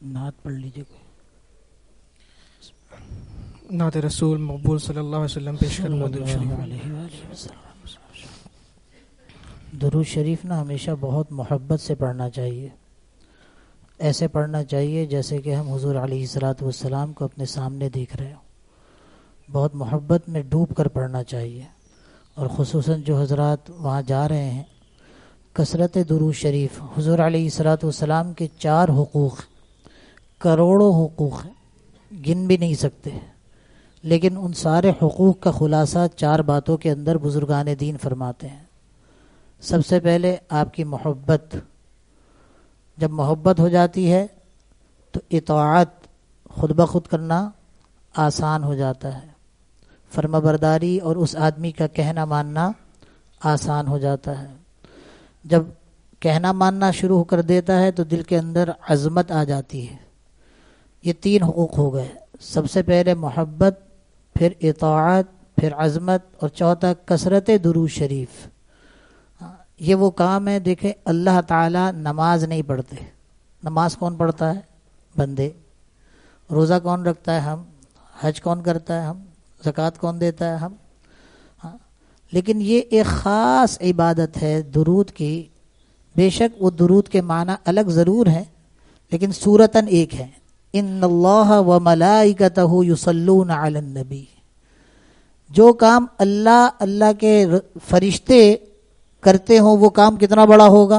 نعت پڑھ لیجیے کوئی. نعت رسول مقبول صلی اللہ علیہ وسلم پیش کروں درود شریف. درود شریف نا ہمیشہ بہت محبت سے پڑھنا چاہیے. ایسے پڑھنا چاہیے جیسے کہ ہم حضور علیہ الصلوۃ والسلام کو اپنے سامنے دیکھ رہے ہوں. بہت محبت میں ڈوب کر پڑھنا چاہیے. اور خصوصاً جو حضرات وہاں جا رہے ہیں کثرت درود شریف. حضور علیہ الصلوۃ والسلام کے 4 حقوق، کروڑوں حقوق ہیں، گن بھی نہیں سکتے، لیکن ان سارے حقوق کا خلاصہ 4 باتوں کے اندر بزرگان دین فرماتے ہیں. سب سے پہلے آپ کی محبت. جب محبت ہو جاتی ہے تو اطاعت خود بخود کرنا آسان ہو جاتا ہے. فرما برداری اور اس آدمی کا کہنا ماننا آسان ہو جاتا ہے. جب کہنا ماننا شروع کر دیتا ہے تو دل کے اندر عظمت آ جاتی ہے. یہ 3 حقوق ہو گئے. سب سے پہلے محبت، پھر اطاعت، پھر عظمت، اور چوتھا کثرت درود شریف. یہ وہ کام ہے. دیکھیں اللہ تعالیٰ نماز نہیں پڑھتے. نماز کون پڑھتا ہے؟ بندے. روزہ کون رکھتا ہے؟ ہم. حج کون کرتا ہے؟ ہم. زکوٰۃ کون دیتا ہے؟ ہم. لیکن یہ ایک خاص عبادت ہے درود کی. بے شک وہ درود کے معنی الگ ضرور ہیں لیکن صورتاً ایک ہے. ان اللہ و ملائکتہ یصلون علی النبی. جو کام اللہ کے فرشتے کرتے ہوں وہ کام کتنا بڑا ہوگا.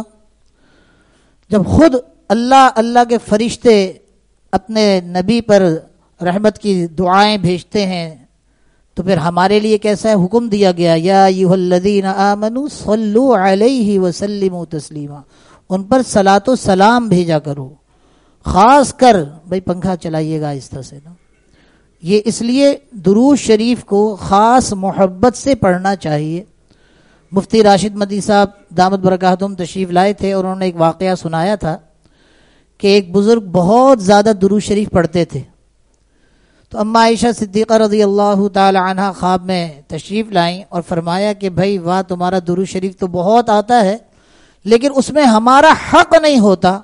جب خود اللہ کے فرشتے اپنے نبی پر رحمت کی دعائیں بھیجتے ہیں تو پھر ہمارے لیے کیسا ہے؟ حکم دیا گیا یا ایھا الذین آمنوا صلوا علیہ وسلموا تسلیما. ان پر صلاۃ و سلام بھیجا کرو. خاص کر بھائی پنکھا چلائیے گا آہستہ سے نا. یہ اس لیے درود شریف کو خاص محبت سے پڑھنا چاہیے. مفتی راشد مدنی صاحب دامت برکاتہم تشریف لائے تھے اور انہوں نے ایک واقعہ سنایا تھا کہ ایک بزرگ بہت زیادہ درود شریف پڑھتے تھے. تو اما عائشہ صدیقہ رضی اللہ تعالی عنہ خواب میں تشریف لائیں اور فرمایا کہ بھائی واہ تمہارا درود شریف تو بہت آتا ہے لیکن اس میں ہمارا حق نہیں ہوتا.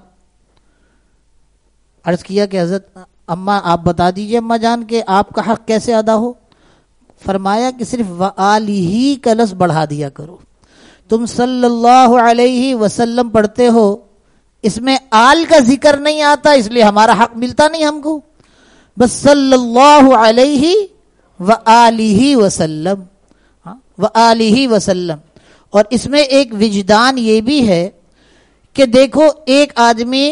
عرض کیا کہ حضرت اما آپ بتا دیجئے اما جان کہ آپ کا حق کیسے ادا ہو. فرمایا کہ صرف وآلہ کا لفظ بڑھا دیا کرو. تم صلی اللہ علیہ وسلم پڑھتے ہو، اس میں آل کا ذکر نہیں آتا اس لیے ہمارا حق ملتا نہیں ہم کو. بس صلی اللہ علیہ وآلہ وسلم. وآلہ وسلم. اور اس میں ایک وجدان یہ بھی ہے کہ دیکھو ایک آدمی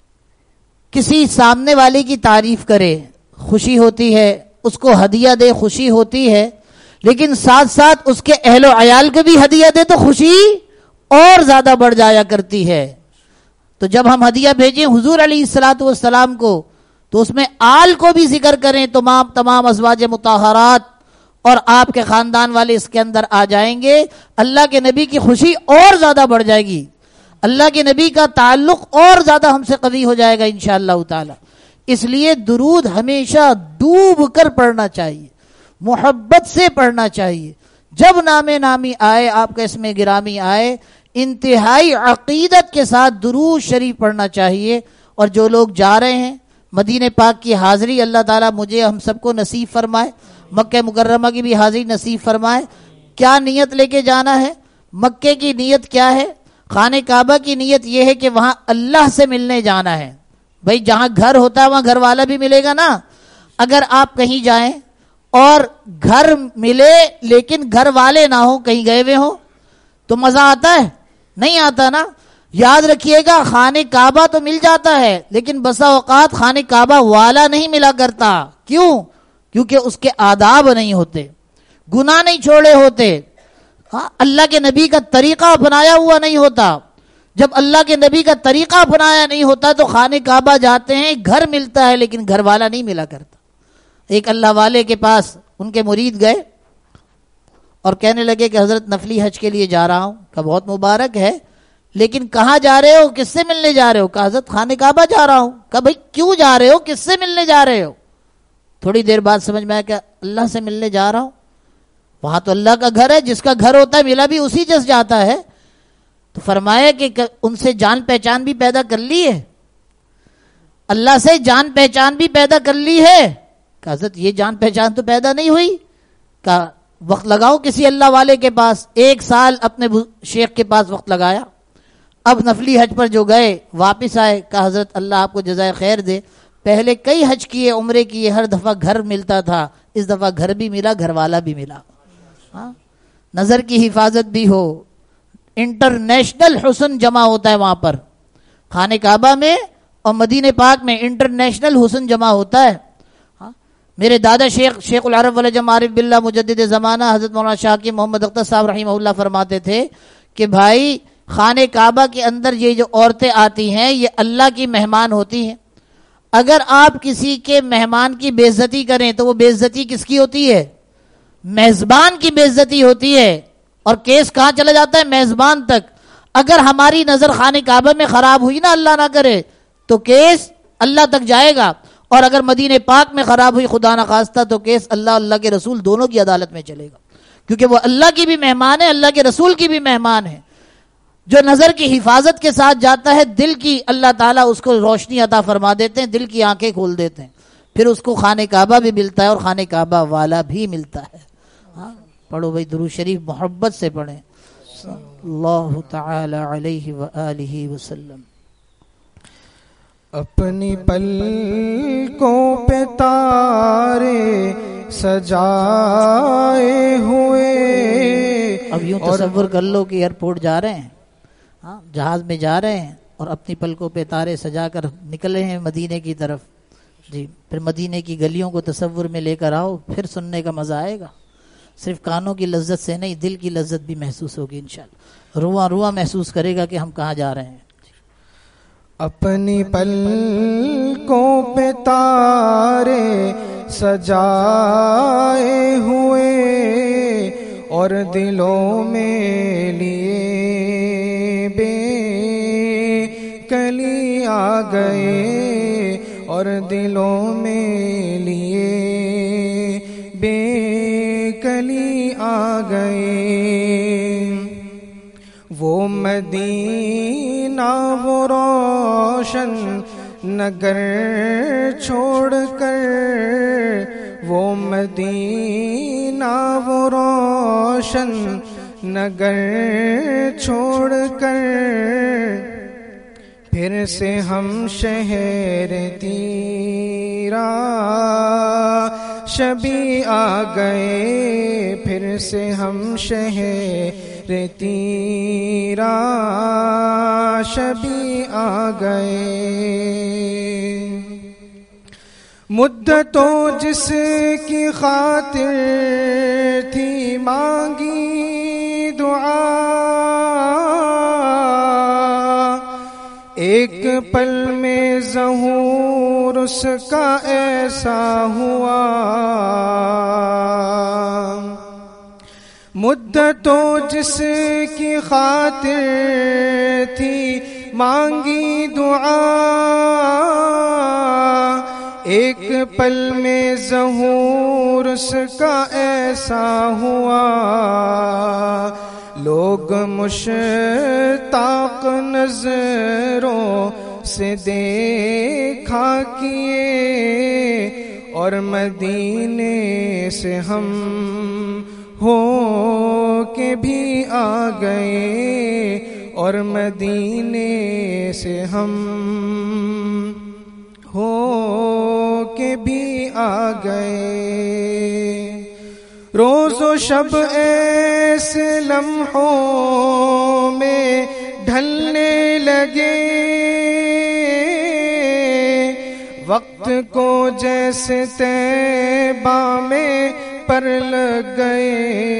کسی سامنے والے کی تعریف کرے خوشی ہوتی ہے، اس کو ہدیہ دے خوشی ہوتی ہے، لیکن ساتھ ساتھ اس کے اہل و عیال کو بھی ہدیہ دے تو خوشی اور زیادہ بڑھ جایا کرتی ہے. تو جب ہم ہدیہ بھیجیں حضور علیہ الصلوۃ والسلام کو تو اس میں آل کو بھی ذکر کریں. تمام ازواج مطہرات اور آپ کے خاندان والے اس کے اندر آ جائیں گے. اللہ کے نبی کی خوشی اور زیادہ بڑھ جائے گی. اللہ کے نبی کا تعلق اور زیادہ ہم سے قوی ہو جائے گا انشاءاللہ تعالی. اس لیے درود ہمیشہ ڈوب کر پڑھنا چاہیے، محبت سے پڑھنا چاہیے. جب نام نامی آئے، آپ کا اسم گرامی آئے، انتہائی عقیدت کے ساتھ درود شریف پڑھنا چاہیے. اور جو لوگ جا رہے ہیں مدینہ پاک کی حاضری اللہ تعالیٰ مجھے ہم سب کو نصیب فرمائے. مکہ مکرمہ کی بھی حاضری نصیب فرمائے. کیا نیت لے کے جانا ہے؟ مکے کی نیت کیا ہے؟ خانہ کعبہ کی نیت یہ ہے کہ وہاں اللہ سے ملنے جانا ہے. بھائی جہاں گھر ہوتا ہے وہاں گھر والا بھی ملے گا نا. اگر آپ کہیں جائیں اور گھر ملے لیکن گھر والے نہ ہوں، کہیں گئے ہوئے ہوں تو مزہ آتا ہے؟ نہیں آتا نا. یاد رکھیے گا خانہ کعبہ تو مل جاتا ہے لیکن بسا اوقات خانہ کعبہ والا نہیں ملا کرتا. کیوں؟ کیونکہ اس کے آداب نہیں ہوتے، گناہ نہیں چھوڑے ہوتے، اللہ کے نبی کا طریقہ اپنایا ہوا نہیں ہوتا. جب اللہ کے نبی کا طریقہ اپنایا نہیں ہوتا تو خانہ کعبہ جاتے ہیں، گھر ملتا ہے لیکن گھر والا نہیں ملا کرتا. ایک اللہ والے کے پاس ان کے مرید گئے اور کہنے لگے کہ حضرت نفلی حج کے لیے جا رہا ہوں. کہا بہت مبارک ہے لیکن کہاں جا رہے ہو، کس سے ملنے جا رہے ہو؟ کہا حضرت خانہ کعبہ جا رہا ہوں. کہا بھائی کیوں جا رہے ہو، کس سے ملنے جا رہے ہو؟ تھوڑی دیر بعد سمجھ میں آیا کہ اللہ سے ملنے جا رہا ہوں. وہاں تو اللہ کا گھر ہے، جس کا گھر ہوتا ہے ملا بھی اسی جس جاتا ہے. تو فرمایا کہ ان سے جان پہچان بھی پیدا کر لی ہے. اللہ سے جان پہچان بھی پیدا کر لی ہے؟ کہ حضرت یہ جان پہچان تو پیدا نہیں ہوئی. کہ وقت لگاؤ کسی اللہ والے کے پاس. 1 سال اپنے شیخ کے پاس وقت لگایا. اب نفلی حج پر جو گئے واپس آئے. کہ حضرت اللہ آپ کو جزائے خیر دے, پہلے کئی حج کیے, عمرے کیے, ہر دفعہ گھر ملتا تھا, اس دفعہ گھر بھی ملا, گھر والا بھی ملا. ہاں, نظر کی حفاظت بھی ہو. انٹرنیشنل حسن جمع ہوتا ہے وہاں پر, خانہ کعبہ میں اور مدینہ پاک میں انٹرنیشنل حسن جمع ہوتا ہے. میرے دادا شیخ العرب والعجم عارف باللہ مجدد زمانہ حضرت مولانا شاہ محمد اختر صاحب رحمہ اللہ فرماتے تھے کہ بھائی خانہ کعبہ کے اندر یہ جو عورتیں آتی ہیں یہ اللہ کی مہمان ہوتی ہیں. اگر آپ کسی کے مہمان کی بے عزتی کریں تو وہ بے عزتی کس کی ہوتی ہے؟ میزبان کی بے عزتی ہوتی ہے. اور کیس کہاں چلا جاتا ہے؟ میزبان تک. اگر ہماری نظر خانہ کعبہ میں خراب ہوئی نا, اللہ نہ کرے, تو کیس اللہ تک جائے گا. اور اگر مدینہ پاک میں خراب ہوئی خدا نخواستہ تو کیس اللہ کے رسول دونوں کی عدالت میں چلے گا, کیونکہ وہ اللہ کی بھی مہمان ہے, اللہ کے رسول کی بھی مہمان ہے. جو نظر کی حفاظت کے ساتھ جاتا ہے, دل کی اللہ تعالیٰ اس کو روشنی عطا فرما دیتے ہیں, دل کی آنکھیں کھول دیتے ہیں, پھر اس کو خانہ کعبہ بھی ملتا ہے اور خانہ کعبہ والا بھی ملتا ہے. ہاں, پڑھو بھائی درود شریف محبت سے پڑھیں. اللہ تعالی علیہ وآلہ وسلم. اپنی پلکوں پہ تارے سجائے ہوئے. اب یوں تصور کر لو کہ ایئرپورٹ جا رہے ہیں, ہاں جہاز میں جا رہے ہیں اور اپنی پلکوں پہ تارے سجا کر نکلے ہیں مدینے کی طرف. جی, پھر مدینے کی گلیوں کو تصور میں لے کر آؤ, پھر سننے کا مزہ آئے گا. صرف کانوں کی لذت سے نہیں, دل کی لذت بھی محسوس ہوگی انشاءاللہ. رواں رواں محسوس کرے گا کہ ہم کہاں جا رہے ہیں. اپنی پلکوں پہ تارے سجائے ہوئے اور دلوں میں لیے بے کلی آ گئے, اور دلوں میں لیے بے کلی آ گئے. وہ مدینہ وہ روشن نگر چھوڑ کر, وہ مدینہ وہ روشن نگر چھوڑ کر, پھر سے ہم شہر تیرا شبی آ گئے, پھر سے ہم شہر تیرا شبی آ گئے. مدتوں جس کی خاطر تھی مانگی دعا, ایک پل میں ظہور اس کا ایسا ہوا. مدتوں جس کی خاطر تھی مانگی دعا, ایک پل میں ظہور اس کا ایسا ہوا. لوگ مشتاق نظروں سے دیکھا کیے, اور مدینے سے ہم ہو کے بھی آ گئے, اور مدینے سے ہم ہو کے بھی آ گئے. روز و شب ایسے لمحوں میں ڈھلنے لگے, وقت کو جیسے طیبہ میں پر لگ گئے.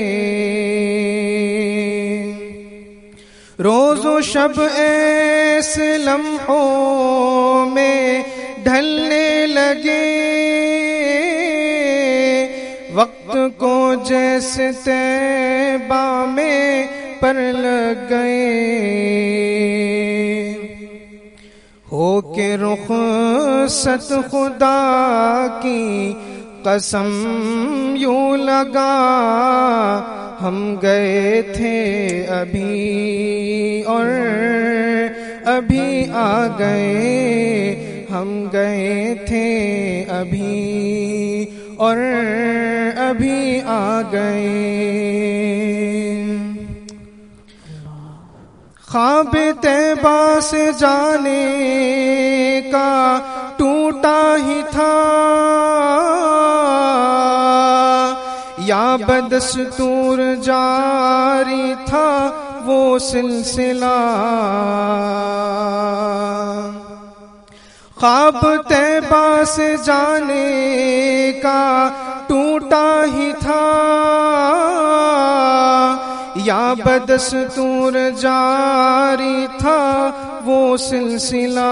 روز و شب ایسے لمحوں میں ڈھلنے لگے, وقت کو جیسے طیبہ میں پر لگ گئے. ہو کے رخصت خدا کی قسم یوں لگا, ہم گئے تھے ابھی اور ابھی آ گئے, ہم گئے تھے ابھی اور ابھی آ گئے، خواب طیبہ سے جانے کا ٹوٹا ہی تھا، یا بدستور جاری تھا وہ سلسلہ، خواب طیبہ سے جانے کا ٹوٹا ہی تھا، یا بدستور جاری تھا وہ سلسلہ،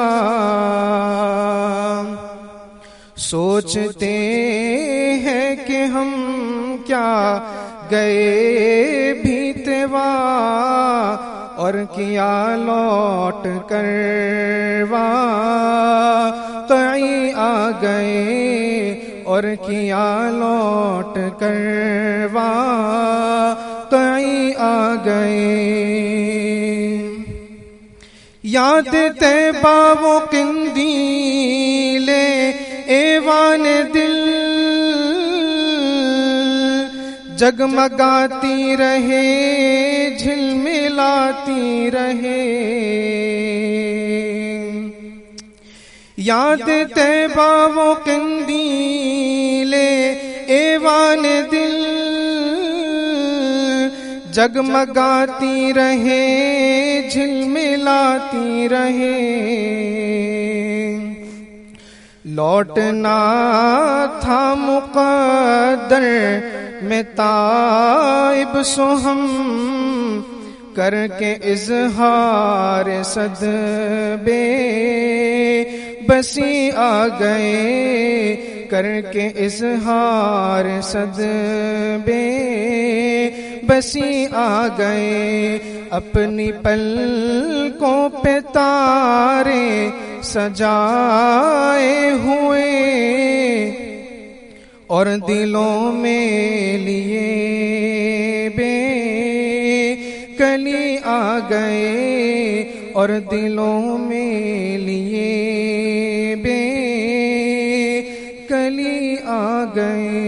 سوچتے ہیں کہ ہم کیا گئے بھی تیوا اور کیا لوٹ کر واقعی آ گئے، اور کیا لوٹ کر واقعی آ گئے، یاد طیبہ وہ قندیل ایوان دل جگمگاتی رہے جھلملاتی رہے، یاد طیبہ وہ قندیل ایوان دل جگمگاتی رہے جھلملاتی رہے، لوٹنا تھا مقدر میں تائب سو ہم کر کے اظہار صد بے بسی آ گئے، کر کے اظہار صد بے بسی آ گئے، اپنی پلکوں پہ تارے سجائے ہوئے اور دلوں میں لیے بے کلی آ گئے، اور دلوں میں لیے بے کلی آ گئے۔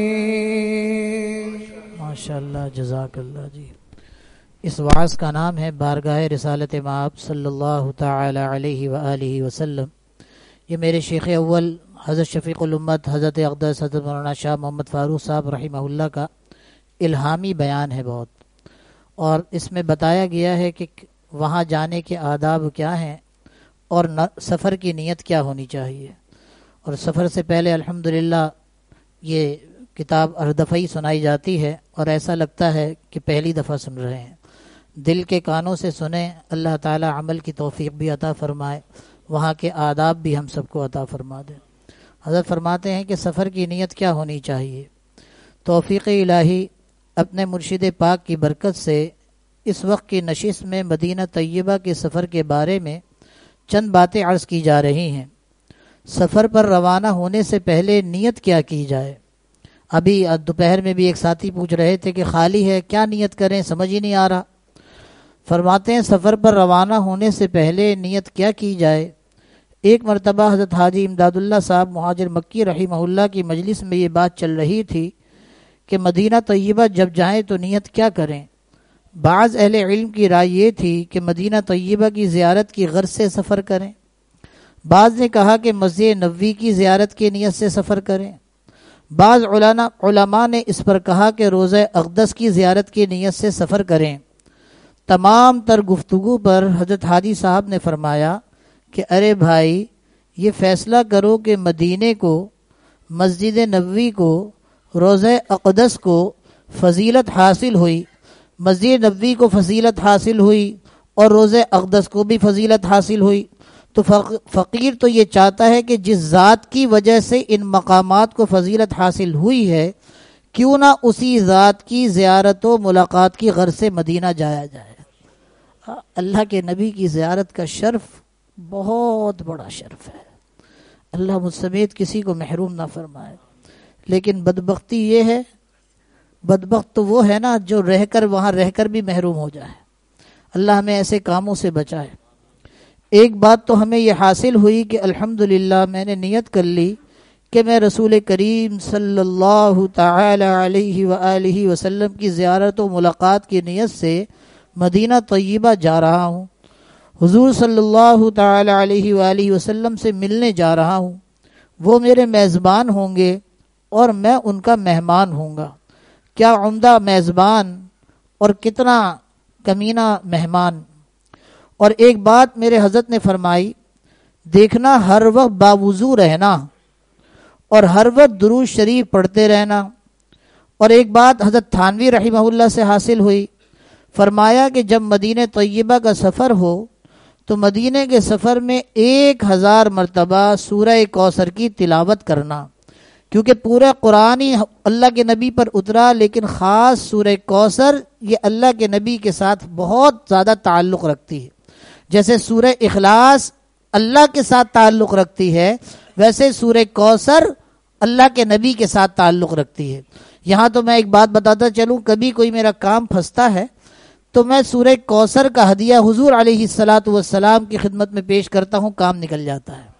ماشاءاللہ، جزاک اللہ جی۔ اس وعظ کا نام ہے بارگاہ رسالت مآب صلی اللہ تعالی علیہ وآلہ وسلم۔ یہ میرے شیخ اول حضرت شفیق الامت حضرت اقدس حضرت مولانا شاہ محمد فاروق صاحب رحمہ اللہ کا الہامی بیان ہے بہت، اور اس میں بتایا گیا ہے کہ وہاں جانے کے آداب کیا ہیں اور سفر کی نیت کیا ہونی چاہیے۔ اور سفر سے پہلے الحمدللہ یہ کتاب ہر دفعہ ہی سنائی جاتی ہے، اور ایسا لگتا ہے کہ پہلی دفعہ سن رہے ہیں۔ دل کے کانوں سے سنیں، اللہ تعالی عمل کی توفیق بھی عطا فرمائے، وہاں کے آداب بھی ہم سب کو عطا فرما دے۔ حضرت فرماتے ہیں کہ سفر کی نیت کیا ہونی چاہیے۔ توفیق الہی اپنے مرشد پاک کی برکت سے اس وقت کی نشست میں مدینہ طیبہ کے سفر کے بارے میں چند باتیں عرض کی جا رہی ہیں۔ سفر پر روانہ ہونے سے پہلے نیت کیا کی جائے؟ ابھی دوپہر میں بھی ایک ساتھی پوچھ رہے تھے کہ خالی ہے کیا نیت کریں، سمجھ ہی نہیں آ رہا۔ فرماتے ہیں سفر پر روانہ ہونے سے پہلے نیت کیا کی جائے۔ ایک مرتبہ حضرت حاجی امداد اللہ صاحب مہاجر مکی رحمہ اللہ کی مجلس میں یہ بات چل رہی تھی کہ مدینہ طیبہ جب جائیں تو نیت کیا کریں۔ بعض اہل علم کی رائے یہ تھی کہ مدینہ طیبہ کی زیارت کی غرض سے سفر کریں، بعض نے کہا کہ مسجد نبوی کی زیارت کی نیت سے سفر کریں، بعض علماء نے اس پر کہا کہ روضہ اقدس کی زیارت کی نیت سے سفر کریں۔ تمام تر گفتگو پر حضرت حاجی صاحب نے فرمایا کہ ارے بھائی، یہ فیصلہ کرو کہ مدینے کو، مسجد نبوی کو، روضہ اقدس کو فضیلت حاصل ہوئی، مسجد نبوی کو فضیلت حاصل ہوئی اور روضہ اقدس کو بھی فضیلت حاصل ہوئی، تو فقیر تو یہ چاہتا ہے کہ جس ذات کی وجہ سے ان مقامات کو فضیلت حاصل ہوئی ہے، کیوں نہ اسی ذات کی زیارت و ملاقات کی غرض سے مدینہ جایا جائے۔ اللہ کے نبی کی زیارت کا شرف بہت بڑا شرف ہے، اللہ مجھ سمیت کسی کو محروم نہ فرمائے۔ لیکن بدبختی یہ ہے، بدبخت تو وہ ہے نا جو وہاں رہ کر بھی محروم ہو جائے۔ اللہ ہمیں ایسے کاموں سے بچائے۔ ایک بات تو ہمیں یہ حاصل ہوئی کہ الحمدللہ میں نے نیت کر لی کہ میں رسول کریم صلی اللہ تعالی علیہ وآلہ وسلم کی زیارت و ملاقات کی نیت سے مدینہ طیبہ جا رہا ہوں، حضور صلی اللہ تعالی علیہ وآلہ وسلم سے ملنے جا رہا ہوں۔ وہ میرے میزبان ہوں گے اور میں ان کا مہمان ہوں گا۔ کیا عمدہ میزبان اور کتنا کمینہ مہمان۔ اور ایک بات میرے حضرت نے فرمائی، دیکھنا ہر وقت باوضو رہنا اور ہر وقت درود شریف پڑھتے رہنا۔ اور ایک بات حضرت تھانوی رحمہ اللہ سے حاصل ہوئی، فرمایا کہ جب مدینہ طیبہ کا سفر ہو تو مدینہ کے سفر میں 1000 مرتبہ سورہ کوثر کی تلاوت کرنا، کیونکہ پورا قرآن ہی اللہ کے نبی پر اترا، لیکن خاص سورہ کوثر یہ اللہ کے نبی کے ساتھ بہت زیادہ تعلق رکھتی ہے۔ جیسے سورہ اخلاص اللہ کے ساتھ تعلق رکھتی ہے، ویسے سورہ کوثر اللہ کے نبی کے ساتھ تعلق رکھتی ہے۔ یہاں تو میں ایک بات بتاتا چلوں، کبھی کوئی میرا کام پھنستا ہے تو میں سورہ کوثر کا ہدیہ حضور علیہ الصلاۃ والسلام کی خدمت میں پیش کرتا ہوں، کام نکل جاتا ہے۔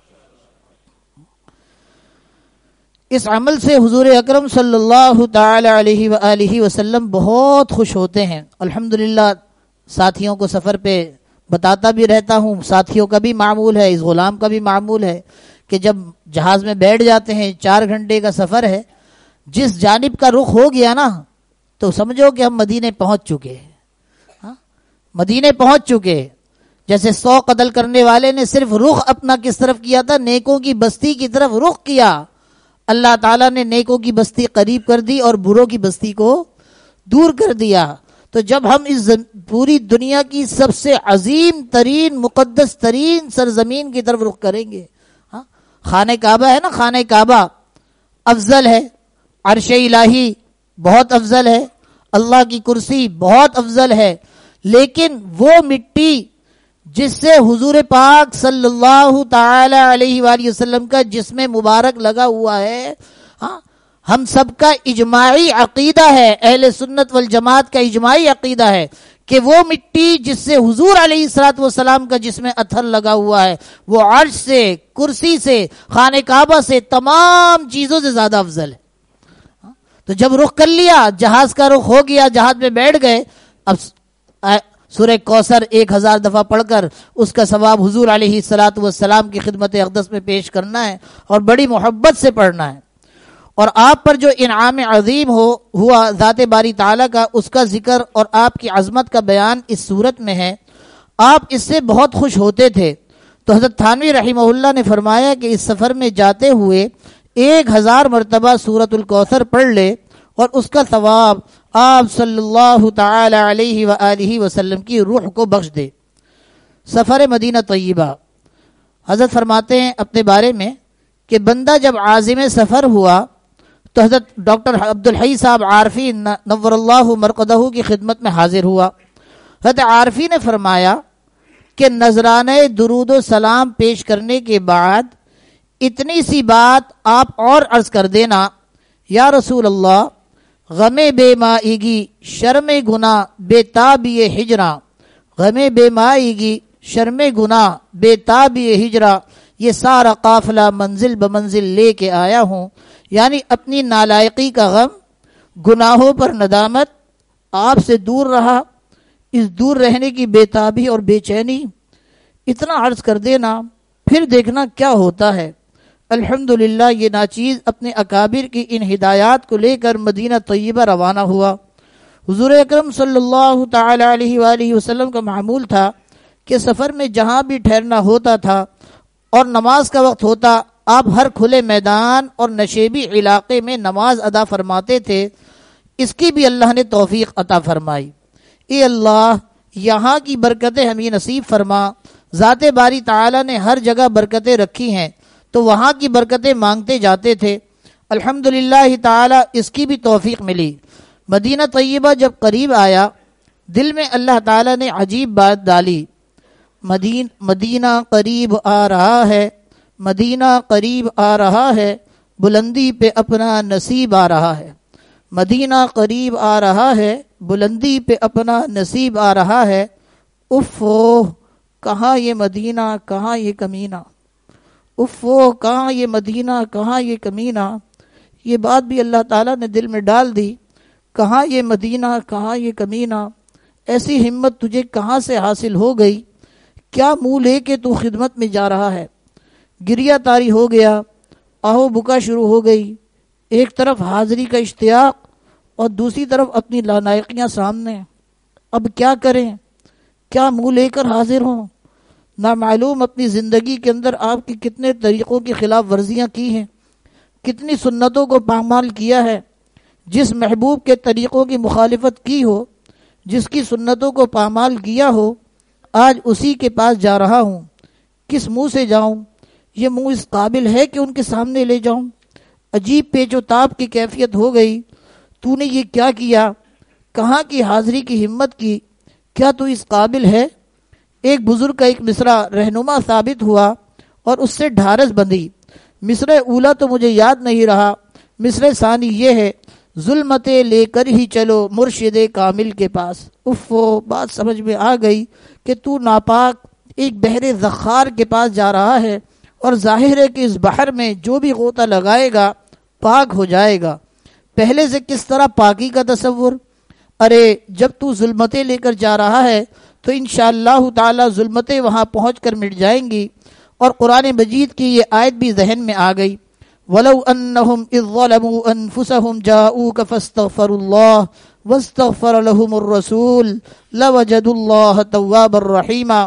اس عمل سے حضور اکرم صلی اللہ تعالی علیہ وآلہ وسلم بہت خوش ہوتے ہیں۔ الحمدللہ ساتھیوں کو سفر پہ بتاتا بھی رہتا ہوں، ساتھیوں کا بھی معمول ہے، اس غلام کا بھی معمول ہے کہ جب جہاز میں بیٹھ جاتے ہیں، 4 گھنٹے کا سفر ہے، جس جانب کا رخ ہو گیا نا تو سمجھو کہ ہم مدینے پہنچ چکے ہیں۔ مدینے پہنچ چکے، جیسے 100 قتل کرنے والے نے صرف رخ اپنا کس طرف کیا تھا، نیکوں کی بستی کی طرف رخ کیا، اللہ تعالیٰ نے نیکوں کی بستی قریب کر دی اور بروں کی بستی کو دور کر دیا۔ تو جب ہم اس پوری دنیا کی سب سے عظیم ترین مقدس ترین سرزمین کی طرف رخ کریں گے، خانہ کعبہ ہے نا، خانہ کعبہ افضل ہے، عرش الہی بہت افضل ہے، اللہ کی کرسی بہت افضل ہے، لیکن وہ مٹی جس سے حضور پاک صلی اللہ تعالی علیہ وآلہ وسلم کا جسم مبارک لگا ہوا ہے، ہم سب کا اجماعی عقیدہ ہے، اہل سنت والجماعت کا اجماعی عقیدہ ہے کہ وہ مٹی جس سے حضور علیہ الصلوۃ والسلام کا جسم اطہر لگا ہوا ہے، وہ عرش سے، کرسی سے، خانہ کعبہ سے، تمام چیزوں سے زیادہ افضل ہے۔ تو جب رخ کر لیا، جہاز کا رخ ہو گیا، جہاز میں بیٹھ گئے، اب سورہ کوثر 1000 دفعہ پڑھ کر اس کا ثواب حضور علیہ الصلوۃ والسلام کی خدمت اقدس میں پیش کرنا ہے اور بڑی محبت سے پڑھنا ہے۔ اور آپ پر جو انعام عظیم ہوا ذات باری تعالیٰ کا، اس کا ذکر اور آپ کی عظمت کا بیان اس صورت میں ہے۔ آپ اس سے بہت خوش ہوتے تھے، تو حضرت تھانوی رحمہ اللہ نے فرمایا کہ اس سفر میں جاتے ہوئے 1000 مرتبہ سورۃ الکوثر پڑھ لے اور اس کا ثواب آپ صلی اللہ تعالی علیہ وآلہ وسلم کی روح کو بخش دے۔ سفر مدینہ طیبہ، حضرت فرماتے ہیں اپنے بارے میں کہ بندہ جب عازم سفر ہوا تو حضرت ڈاکٹر عبدالحی صاحب عارفی نور اللہ مرقدہ کی خدمت میں حاضر ہوا۔ حضرت عارفی نے فرمایا کہ نذرانہ درود و سلام پیش کرنے کے بعد اتنی سی بات آپ اور عرض کر دینا، یا رسول اللہ، غم بے مائیگی شرم گناہ بے تابی ہجراں، غم بے مائیگی شرم گناہ بے تابی ہجراں، یہ سارا قافلہ منزل بمنزل لے کے آیا ہوں، یعنی اپنی نالائقی کا غم، گناہوں پر ندامت، آپ سے دور رہا، اس دور رہنے کی بے تابی اور بے چینی اتنا عرض کر دینا، پھر دیکھنا کیا ہوتا ہے۔ الحمدللہ یہ ناچیز اپنے اکابر کی ان ہدایات کو لے کر مدینہ طیبہ روانہ ہوا۔ حضور اکرم صلی اللہ تعالی علیہ وآلہ وسلم کا معمول تھا کہ سفر میں جہاں بھی ٹھہرنا ہوتا تھا اور نماز کا وقت ہوتا، آپ ہر کھلے میدان اور نشیبی علاقے میں نماز ادا فرماتے تھے۔ اس کی بھی اللہ نے توفیق عطا فرمائی۔ اے اللہ، یہاں کی برکتیں ہمیں نصیب فرما۔ ذات باری تعالیٰ نے ہر جگہ برکتیں رکھی ہیں تو وہاں کی برکتیں مانگتے جاتے تھے۔ الحمدللہ تعالیٰ اس کی بھی توفیق ملی۔ مدینہ طیبہ جب قریب آیا، دل میں اللہ تعالیٰ نے عجیب بات ڈالی، مدینہ قریب آ رہا ہے، مدینہ قریب آ رہا ہے، بلندی پہ اپنا نصیب آ رہا ہے، مدینہ قریب آ رہا ہے، بلندی پہ اپنا نصیب آ رہا ہے، اف کہاں یہ مدینہ کہاں یہ کمینہ، افو کہاں یہ مدینہ کہاں یہ کمینہ، یہ بات بھی اللہ تعالیٰ نے دل میں ڈال دی، کہاں یہ مدینہ کہاں یہ کمینہ، ایسی ہمت تجھے کہاں سے حاصل ہو گئی، کیا منہ لے کے تو خدمت میں جا رہا ہے۔ گریہ طاری ہو گیا، آہو بکا شروع ہو گئی، ایک طرف حاضری کا اشتیاق اور دوسری طرف اپنی لانائقیاں سامنے، اب کیا کریں، کیا منہ لے کر حاضر ہوں۔ نامعلوم اپنی زندگی کے اندر آپ کی کتنے طریقوں کی خلاف ورزیاں کی ہیں، کتنی سنتوں کو پامال کیا ہے۔ جس محبوب کے طریقوں کی مخالفت کی ہو، جس کی سنتوں کو پامال کیا ہو، آج اسی کے پاس جا رہا ہوں، کس منہ سے جاؤں، یہ منہ اس قابل ہے کہ ان کے سامنے لے جاؤں۔ عجیب پیچ و تاب کی کیفیت ہو گئی، تو نے یہ کیا کیا، کہاں کی حاضری کی ہمت کی، کیا تو اس قابل ہے۔ ایک بزرگ کا ایک مصرع رہنما ثابت ہوا اور اس سے ڈھارس بندھی۔ مصرع اولا تو مجھے یاد نہیں رہا، مصرع ثانی یہ ہے، ظلمتیں لے کر ہی چلو مرشد کامل کے پاس۔ افو، بات سمجھ میں آ گئی کہ تو ناپاک ایک بحر زخار کے پاس جا رہا ہے، اور ظاہر ہے کہ اس بحر میں جو بھی غوطہ لگائے گا پاک ہو جائے گا۔ پہلے سے کس طرح پاکی کا تصور، ارے جب تو ظلمتیں لے کر جا رہا ہے تو انشاءاللہ تعالی ظلمتیں وہاں پہنچ کر مٹ جائیں گی۔ اور قرآن مجید کی یہ آیت بھی ذہن میں آ گئی، وَلَوْ أَنَّهُمْ إِذْ ظَلَمُوا أَنفُسَهُمْ جَاءُوكَ فَاسْتَغْفَرُوا اللَّهَ وَاسْتَغْفَرَ لَهُمُ الرَّسُولُ لَوَجَدُوا اللَّهَ تَوَّابًا رَحِيمًا،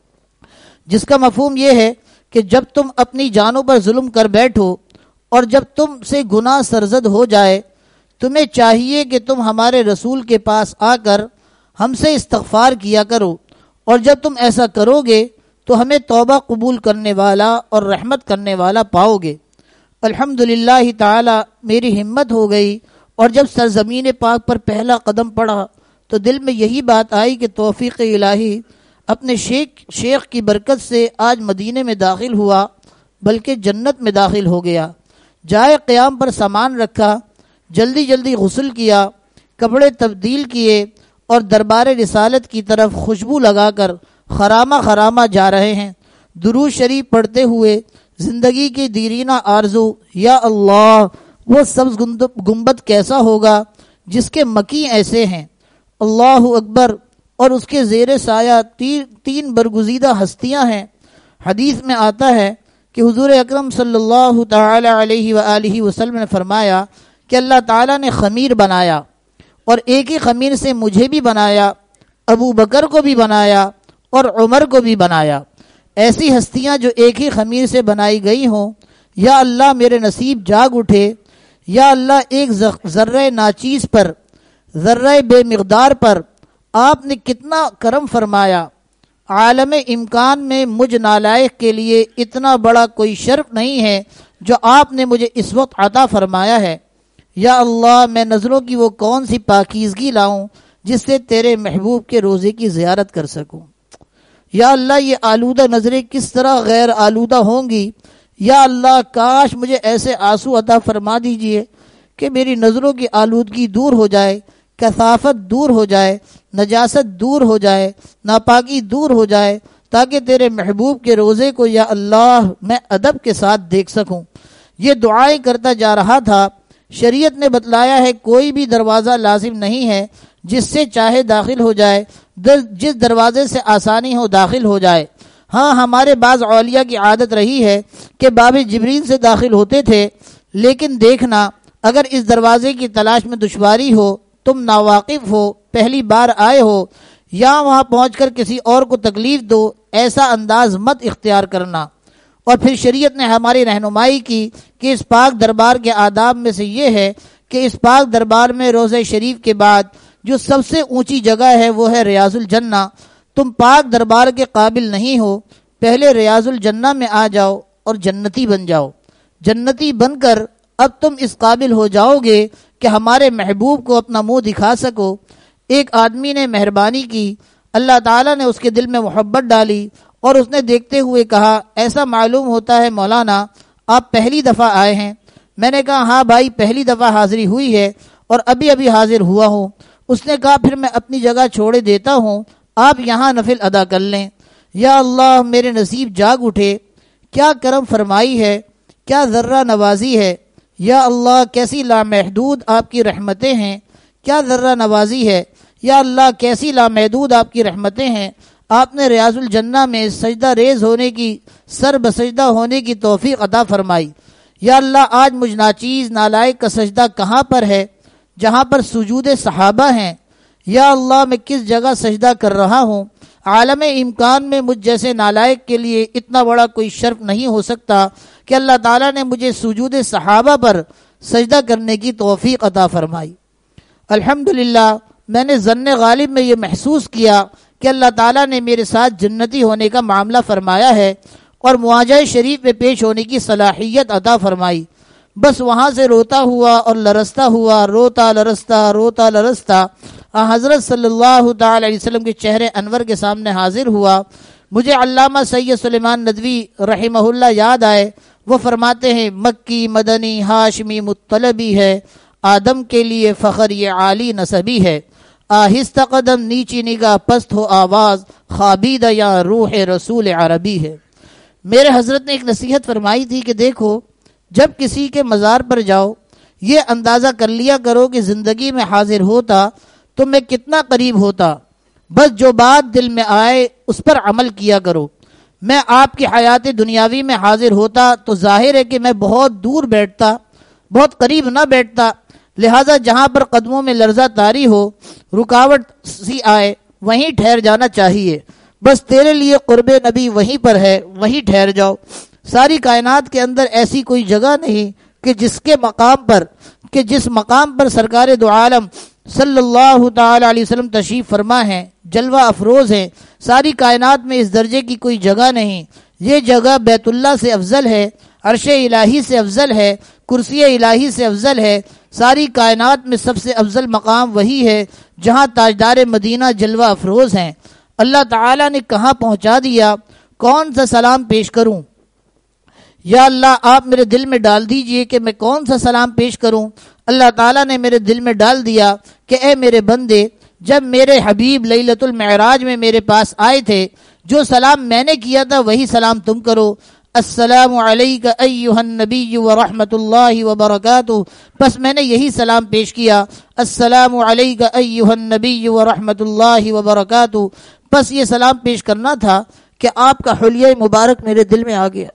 جس کا مفہوم یہ ہے کہ جب تم اپنی جانوں پر ظلم کر بیٹھو اور جب تم سے گناہ سرزد ہو جائے، تمہیں چاہیے کہ تم ہمارے رسول کے پاس آ کر ہم سے استغفار کیا کرو، اور جب تم ایسا کرو گے تو ہمیں توبہ قبول کرنے والا اور رحمت کرنے والا پاؤ گے۔ الحمدللہ تعالی میری ہمت ہو گئی، اور جب سرزمین پاک پر پہلا قدم پڑا تو دل میں یہی بات آئی کہ توفیق الہی اپنے شیخ کی برکت سے آج مدینے میں داخل ہوا، بلکہ جنت میں داخل ہو گیا۔ جائے قیام پر سامان رکھا، جلدی جلدی غسل کیا، کپڑے تبدیل کیے، اور دربار رسالت کی طرف خوشبو لگا کر خرامہ جا رہے ہیں، درود شریف پڑھتے ہوئے۔ زندگی کی دیرینہ آرزو، یا اللہ وہ سبز گنبد کیسا ہوگا جس کے مکی ایسے ہیں، اللہ اکبر، اور اس کے زیر سایہ تین برگزیدہ ہستیاں ہیں۔ حدیث میں آتا ہے کہ حضور اکرم صلی اللہ تعالی علیہ وآلہ وسلم نے فرمایا کہ اللہ تعالیٰ نے خمیر بنایا، اور ایک ہی خمیر سے مجھے بھی بنایا، ابو بکر کو بھی بنایا اور عمر کو بھی بنایا۔ ایسی ہستیاں جو ایک ہی خمیر سے بنائی گئی ہوں، یا اللہ میرے نصیب جاگ اٹھے، یا اللہ ایک ذرہ ناچیز پر، ذرہ بے مقدار پر آپ نے کتنا کرم فرمایا۔ عالم امکان میں مجھ نالائق کے لیے اتنا بڑا کوئی شرف نہیں ہے جو آپ نے مجھے اس وقت عطا فرمایا ہے۔ یا اللہ میں نظروں کی وہ کون سی پاکیزگی لاؤں جس سے تیرے محبوب کے روزے کی زیارت کر سکوں۔ یا اللہ یہ آلودہ نظریں کس طرح غیر آلودہ ہوں گی۔ یا اللہ کاش مجھے ایسے آنسو عطا فرما دیجئے کہ میری نظروں کی آلودگی دور ہو جائے، کثافت دور ہو جائے، نجاست دور ہو جائے، ناپاکی دور ہو جائے، تاکہ تیرے محبوب کے روزے کو یا اللہ میں ادب کے ساتھ دیکھ سکوں۔ یہ دعائیں کرتا جا رہا تھا۔ شریعت نے بتلایا ہے کوئی بھی دروازہ لازم نہیں ہے جس سے چاہے داخل ہو جائے، جس دروازے سے آسانی ہو داخل ہو جائے۔ ہاں ہمارے بعض اولیاء کی عادت رہی ہے کہ باب جبریل سے داخل ہوتے تھے، لیکن دیکھنا اگر اس دروازے کی تلاش میں دشواری ہو، تم ناواقف ہو، پہلی بار آئے ہو، یا وہاں پہنچ کر کسی اور کو تکلیف دو، ایسا انداز مت اختیار کرنا۔ اور پھر شریعت نے ہماری رہنمائی کی کہ اس پاک دربار کے آداب میں سے یہ ہے کہ اس پاک دربار میں روضہ شریف کے بعد جو سب سے اونچی جگہ ہے وہ ہے ریاض الجنہ۔ تم پاک دربار کے قابل نہیں ہو، پہلے ریاض الجنہ میں آ جاؤ اور جنتی بن جاؤ۔ جنتی بن کر اب تم اس قابل ہو جاؤ گے کہ ہمارے محبوب کو اپنا منہ دکھا سکو۔ ایک آدمی نے مہربانی کی، اللہ تعالیٰ نے اس کے دل میں محبت ڈالی، اور اس نے دیکھتے ہوئے کہا ایسا معلوم ہوتا ہے مولانا آپ پہلی دفعہ آئے ہیں۔ میں نے کہا ہاں بھائی پہلی دفعہ حاضری ہوئی ہے اور ابھی حاضر ہوا ہوں۔ اس نے کہا پھر میں اپنی جگہ چھوڑے دیتا ہوں، آپ یہاں نفل ادا کر لیں۔ یا اللہ میرے نصیب جاگ اٹھے، کیا کرم فرمائی ہے، کیا ذرہ نوازی ہے، یا اللہ کیسی لامحدود آپ کی رحمتیں ہیں، کیا ذرہ نوازی ہے، یا اللہ کیسی لامحدود آپ کی رحمتیں ہیں۔ آپ نے ریاض الجنہ میں سجدہ ریز ہونے کی، سر بسجدہ ہونے کی توفیق عطا فرمائی۔ یا اللہ آج مجھ ناچیز نالائق کا سجدہ کہاں پر ہے جہاں پر سجود صحابہ ہیں؟ یا اللہ میں کس جگہ سجدہ کر رہا ہوں؟ عالم امکان میں مجھ جیسے نالائق کے لیے اتنا بڑا کوئی شرف نہیں ہو سکتا کہ اللہ تعالیٰ نے مجھے سجود صحابہ پر سجدہ کرنے کی توفیق عطا فرمائی۔ الحمدللہ میں نے ظن غالب میں یہ محسوس کیا کہ اللہ تعالیٰ نے میرے ساتھ جنتی ہونے کا معاملہ فرمایا ہے اور مواجہ شریف میں پیش ہونے کی صلاحیت عطا فرمائی۔ بس وہاں سے روتا ہوا اور لرزتا ہوا، روتا لرزتا حضرت صلی اللہ تعالی علیہ وسلم کے چہرے انور کے سامنے حاضر ہوا۔ مجھے علامہ سید سلیمان ندوی رحمہ اللہ یاد آئے۔ وہ فرماتے ہیں مکی مدنی ہاشمی مطلبی ہے، آدم کے لیے فخر یہ عالی نسبی ہے، آہستہ قدم نیچی نگاہ پست ہو آواز، خابیدہ یا روح رسول عربی ہے۔ میرے حضرت نے ایک نصیحت فرمائی تھی کہ دیکھو جب کسی کے مزار پر جاؤ یہ اندازہ کر لیا کرو کہ زندگی میں حاضر ہوتا تو میں کتنا قریب ہوتا، بس جو بات دل میں آئے اس پر عمل کیا کرو۔ میں آپ کی حیات دنیاوی میں حاضر ہوتا تو ظاہر ہے کہ میں بہت دور بیٹھتا، بہت قریب نہ بیٹھتا، لہٰذا جہاں پر قدموں میں لرزہ طاری ہو، رکاوٹ سی آئے، وہیں ٹھہر جانا چاہیے۔ بس تیرے لیے قرب نبی وہیں پر ہے، وہیں ٹھہر جاؤ۔ ساری کائنات کے اندر ایسی کوئی جگہ نہیں کہ جس مقام پر سرکار دو عالم صلی اللہ تعالی علیہ وسلم تشریف فرما ہیں، جلوہ افروز ہیں۔ ساری کائنات میں اس درجے کی کوئی جگہ نہیں۔ یہ جگہ بیت اللہ سے افضل ہے، عرش الہی سے افضل ہے، کرسی الہی سے افضل ہے۔ ساری کائنات میں سب سے افضل مقام وہی ہے جہاں تاجدار مدینہ جلوہ افروز ہیں۔ اللہ تعالیٰ نے کہاں پہنچا دیا، کون سا سلام پیش کروں؟ یا اللہ آپ میرے دل میں ڈال دیجئے کہ میں کون سا سلام پیش کروں۔ اللہ تعالیٰ نے میرے دل میں ڈال دیا کہ اے میرے بندے، جب میرے حبیب لیلۃ المعراج میں میرے پاس آئے تھے، جو سلام میں نے کیا تھا وہی سلام تم کرو۔ السلام علیک ایھا النبی ورحمۃ اللہ وبرکاتہ، بس میں نے یہی سلام پیش کیا، السلام علیک ایھا النبی ورحمۃ اللہ وبرکاتہ، بس یہ سلام پیش کرنا تھا کہ آپ کا حلیہ مبارک میرے دل میں آ گیا۔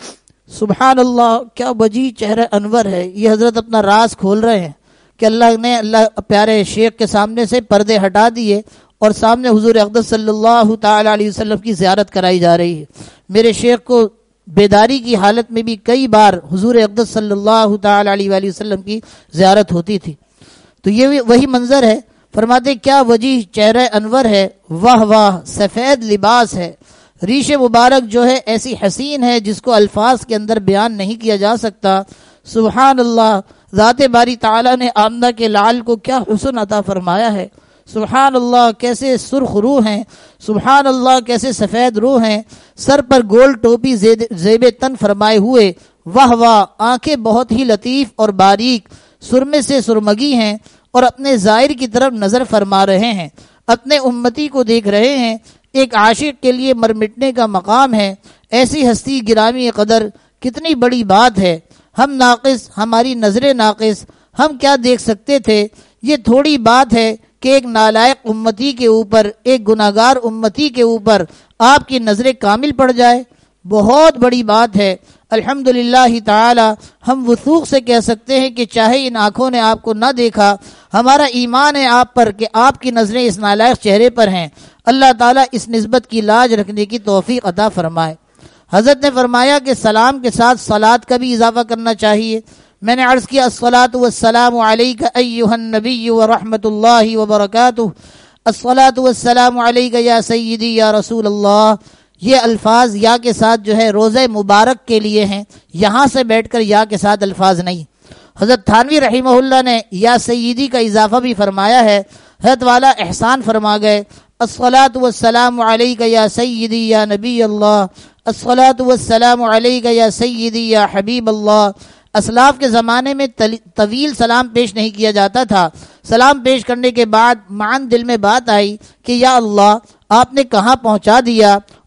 سبحان اللہ، کیا وجیح چہرہ انور ہے۔ یہ حضرت اپنا راز کھول رہے ہیں کہ اللہ پیارے شیخ کے سامنے سے پردے ہٹا دیے اور سامنے حضور اقدس صلی اللہ تعالی علیہ وسلم کی زیارت کرائی جا رہی ہے۔ میرے شیخ کو بیداری کی حالت میں بھی کئی بار حضور اقدس صلی اللہ تعالی علیہ وآلہ وسلم کی زیارت ہوتی تھی۔ تو یہ وہی منظر ہے۔ فرماتے کیا وجیح چہرہ انور ہے، واہ واہ سفید لباس ہے، ریش مبارک جو ہے ایسی حسین ہے جس کو الفاظ کے اندر بیان نہیں کیا جا سکتا۔ سبحان اللہ، ذات باری تعالیٰ نے آمنہ کے لعل کو کیا حسن عطا فرمایا ہے۔ سبحان اللہ، کیسے سرخ روح ہیں، سبحان اللہ کیسے سفید روح ہیں، سر پر گول ٹوپی زیب تن فرمائے ہوئے، واہ واہ آنکھیں بہت ہی لطیف اور باریک، سرمے سے سرمگی ہیں اور اپنے ظاہر کی طرف نظر فرما رہے ہیں، اپنے امتی کو دیکھ رہے ہیں۔ ایک عاشق کے لیے مر مٹنے کا مقام ہے۔ ایسی ہستی گرامی قدر کتنی بڑی بات ہے۔ ہم ناقص، ہماری نظریں ناقص، ہم کیا دیکھ سکتے تھے؟ یہ تھوڑی بات ہے کہ ایک نالائق امتی کے اوپر، ایک گناہگار امتی کے اوپر آپ کی نظر کامل پڑ جائے، بہت بڑی بات ہے۔ الحمدللہ تعالی ہم وثوق سے کہہ سکتے ہیں کہ چاہے ان آنکھوں نے آپ کو نہ دیکھا، ہمارا ایمان ہے آپ پر کہ آپ کی نظریں اس نالائق چہرے پر ہیں۔ اللہ تعالیٰ اس نسبت کی لاج رکھنے کی توفیق عطا فرمائے۔ حضرت نے فرمایا کہ سلام کے ساتھ صلاۃ کا بھی اضافہ کرنا چاہیے۔ میں نے عرض کیا الصلاۃ والسلام علیک ایھا النبی ورحمۃ اللہ وبرکاتہ، الصلاۃ والسلام علیک یا سیدی یا رسول اللہ۔ یہ الفاظ یا کے ساتھ جو ہے روزہ مبارک کے لیے ہیں، یہاں سے بیٹھ کر یا کے ساتھ الفاظ نہیں۔ حضرت تھانوی رحمہ اللہ نے یا سیدی کا اضافہ بھی فرمایا ہے۔ حضرت والا احسان فرما گئے الصلاۃ والسلام علیک یا سیدی یا نبی اللہ، الصلاۃ والسلام علیک یا سیدی یا حبیب اللہ۔ اسلاف کے زمانے میں طویل سلام پیش نہیں کیا جاتا تھا۔ سلام پیش کرنے کے بعد معاً دل میں بات آئی کہ یا اللہ آپ نے کہاں پہنچا دیا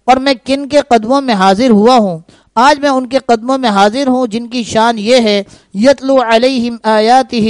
اور میں کن کے قدموں میں حاضر ہوا ہوں؟ آج میں ان کے قدموں میں حاضر ہوں جن کی شان یہ ہے یتلو علیہم آیاتہ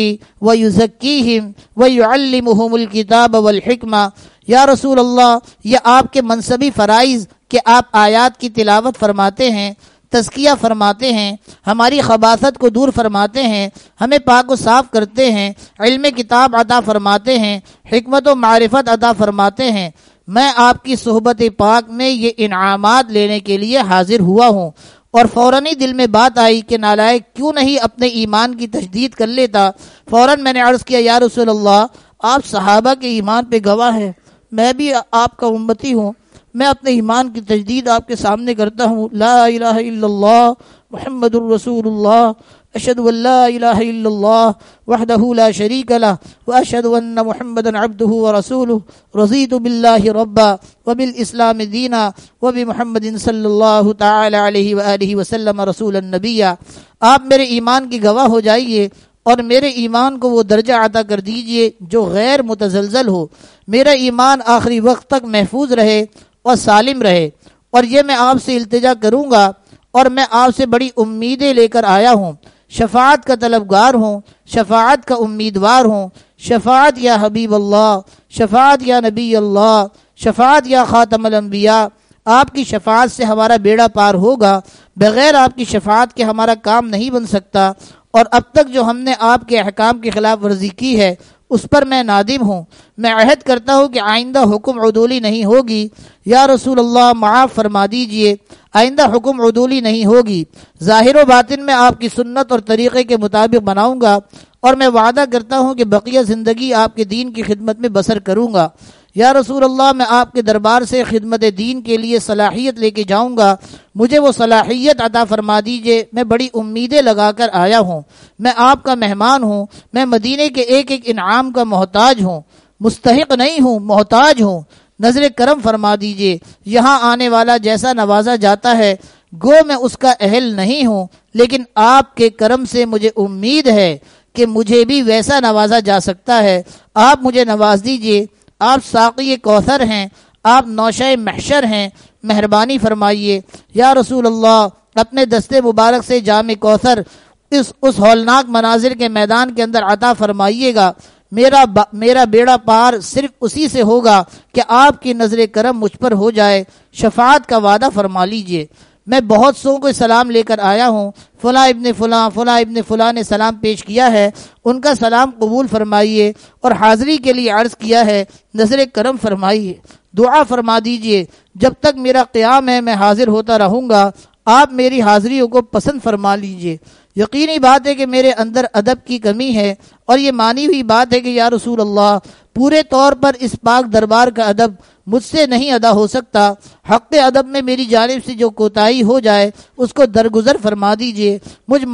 ویزکیہم ویعلمہم الکتاب والحکمہ۔ یا رسول اللہ، یہ آپ کے منصبی فرائض کہ آپ آیات کی تلاوت فرماتے ہیں، تزکیہ فرماتے ہیں، ہماری خباثت کو دور فرماتے ہیں، ہمیں پاک و صاف کرتے ہیں، علم کتاب عطا فرماتے ہیں، حکمت و معرفت عطا فرماتے ہیں۔ میں آپ کی صحبت پاک میں یہ انعامات لینے کے لیے حاضر ہوا ہوں۔ اور فوراً ہی دل میں بات آئی کہ نالائق کیوں نہیں اپنے ایمان کی تجدید کر لیتا۔ فوراً میں نے عرض کیا یا رسول اللہ، آپ صحابہ کے ایمان پہ گواہ ہیں، میں بھی آپ کا امتی ہوں، میں اپنے ایمان کی تجدید آپ کے سامنے کرتا ہوں۔ لا الہ الا اللہ محمد الرسول اللہ، اشہد ان لا الہ الا اللہ وحدہ لا شریک لہ واشہد ان محمدا عبدہ ورسولہ، رضیت باللہ ربا وبالاسلام دینا وبمحمد صلی اللہ تعالی علیہ وآلہ وسلم رسول النبی۔ آپ میرے ایمان کی گواہ ہو جائیے اور میرے ایمان کو وہ درجہ عطا کر دیجئے جو غیر متزلزل ہو، میرا ایمان آخری وقت تک محفوظ رہے اور سالم رہے۔ اور یہ میں آپ سے التجا کروں گا اور میں آپ سے بڑی امیدیں لے کر آیا ہوں، شفاعت کا طلبگار ہوں، شفاعت کا امیدوار ہوں۔ شفاعت یا حبیب اللہ، شفاعت یا نبی اللہ، شفاعت یا خاتم الانبیاء۔ آپ کی شفاعت سے ہمارا بیڑا پار ہوگا، بغیر آپ کی شفاعت کے ہمارا کام نہیں بن سکتا۔ اور اب تک جو ہم نے آپ کے احکام کی خلاف ورزی کی ہے اس پر میں نادم ہوں۔ میں عہد کرتا ہوں کہ آئندہ حکم عدولی نہیں ہوگی۔ یا رسول اللہ معاف فرما دیجئے، آئندہ حکم عدولی نہیں ہوگی۔ ظاہر و باطن میں آپ کی سنت اور طریقے کے مطابق بناؤں گا، اور میں وعدہ کرتا ہوں کہ بقیہ زندگی آپ کے دین کی خدمت میں بسر کروں گا۔ یا رسول اللہ، میں آپ کے دربار سے خدمت دین کے لیے صلاحیت لے کے جاؤں گا، مجھے وہ صلاحیت عطا فرما دیجئے۔ میں بڑی امیدیں لگا کر آیا ہوں، میں آپ کا مہمان ہوں، میں مدینے کے ایک ایک انعام کا محتاج ہوں، مستحق نہیں ہوں، محتاج ہوں۔ نظر کرم فرما دیجئے، یہاں آنے والا جیسا نوازا جاتا ہے گو میں اس کا اہل نہیں ہوں، لیکن آپ کے کرم سے مجھے امید ہے کہ مجھے بھی ویسا نوازا جا سکتا ہے۔ آپ مجھے نواز دیجئے، آپ ساقی کوثر ہیں، آپ نوشہ محشر ہیں، مہربانی فرمائیے۔ یا رسول اللہ، اپنے دستے مبارک سے جام کوثر اس ہولناک مناظر کے میدان کے اندر عطا فرمائیے گا۔ میرا بیڑا پار صرف اسی سے ہوگا کہ آپ کی نظر کرم مجھ پر ہو جائے۔ شفاعت کا وعدہ فرما لیجئے۔ میں بہت سو کو سلام لے کر آیا ہوں، فلاں ابن فلاں، فلاں ابن فلاں نے سلام پیش کیا ہے، ان کا سلام قبول فرمائیے، اور حاضری کے لیے عرض کیا ہے، نظر کرم فرمائیے، دعا فرما دیجئے۔ جب تک میرا قیام ہے میں حاضر ہوتا رہوں گا، آپ میری حاضریوں کو پسند فرما لیجئے۔ یقینی بات ہے کہ میرے اندر ادب کی کمی ہے، اور یہ مانی ہوئی بات ہے کہ یا رسول اللہ، پورے طور پر اس پاک دربار کا ادب مجھ سے نہیں ادا ہو سکتا۔ حق ادب میں میری جانب سے جو کوتاہی ہو جائے اس کو درگزر فرما دیجئے۔ مجھے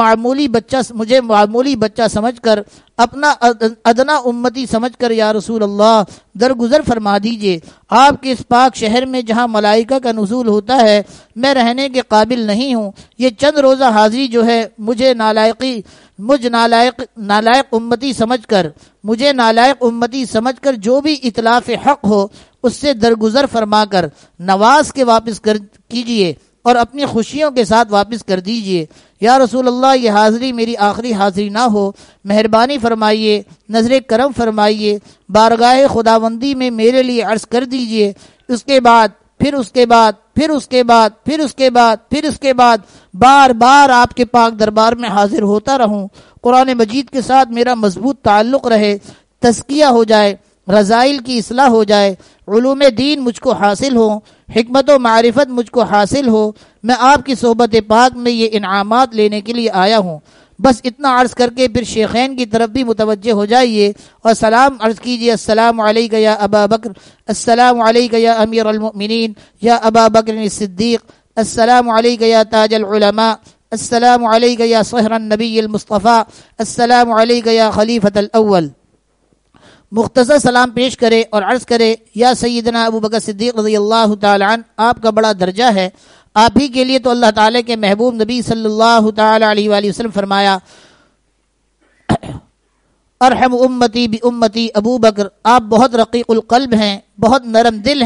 معمولی بچہ سمجھ کر، اپنا ادنا امتی سمجھ کر یا رسول اللہ درگزر فرما دیجئے۔ آپ کے اس پاک شہر میں جہاں ملائکہ کا نزول ہوتا ہے میں رہنے کے قابل نہیں ہوں۔ یہ چند روزہ حاضری جو ہے مجھے نالائق امتی سمجھ کر جو بھی اتلاف حق ہو اس سے درگزر فرما کر نواز کے واپس کیجئے اور اپنی خوشیوں کے ساتھ واپس کر دیجئے۔ یا رسول اللہ، یہ حاضری میری آخری حاضری نہ ہو، مہربانی فرمائیے، نظر کرم فرمائیے، بارگاہ خداوندی میں میرے لیے عرض کر دیجئے۔ اس کے بعد بار بار آپ کے پاک دربار میں حاضر ہوتا رہوں، قرآن مجید کے ساتھ میرا مضبوط تعلق رہے، تزکیہ ہو جائے، رذائل کی اصلاح ہو جائے، علوم دین مجھ کو حاصل ہو، حکمت و معرفت مجھ کو حاصل ہو۔ میں آپ کی صحبت پاک میں یہ انعامات لینے کے لیے آیا ہوں۔ بس اتنا عرض کر کے پھر شیخین کی طرف بھی متوجہ ہو جائیے اور سلام عرض کیجیے۔ السلام علیکہ یا ابا بکر، السلام علیکہ یا امیر المؤمنین یا ابا بکر الصدیق، السلام علیکہ یا تاج العلماء، السلام علیکہ یا صہر النبی المصطفیٰ، السلام علیکہ یا خلیفۃ الاول۔ مختصر سلام پیش کرے اور عرض کرے، یا سیدنا ابو بکر صدیق رضی اللہ تعالی عنہ، آپ کا بڑا درجہ ہے، آپ ہی کے لیے تو اللہ تعالیٰ کے محبوب نبی صلی اللہ تعالی علیہ وآلہ وسلم فرمایا، ارحم امتی بی امتی ابو بکر، آپ بہت رقیق القلب ہیں، بہت نرم دل ہیں،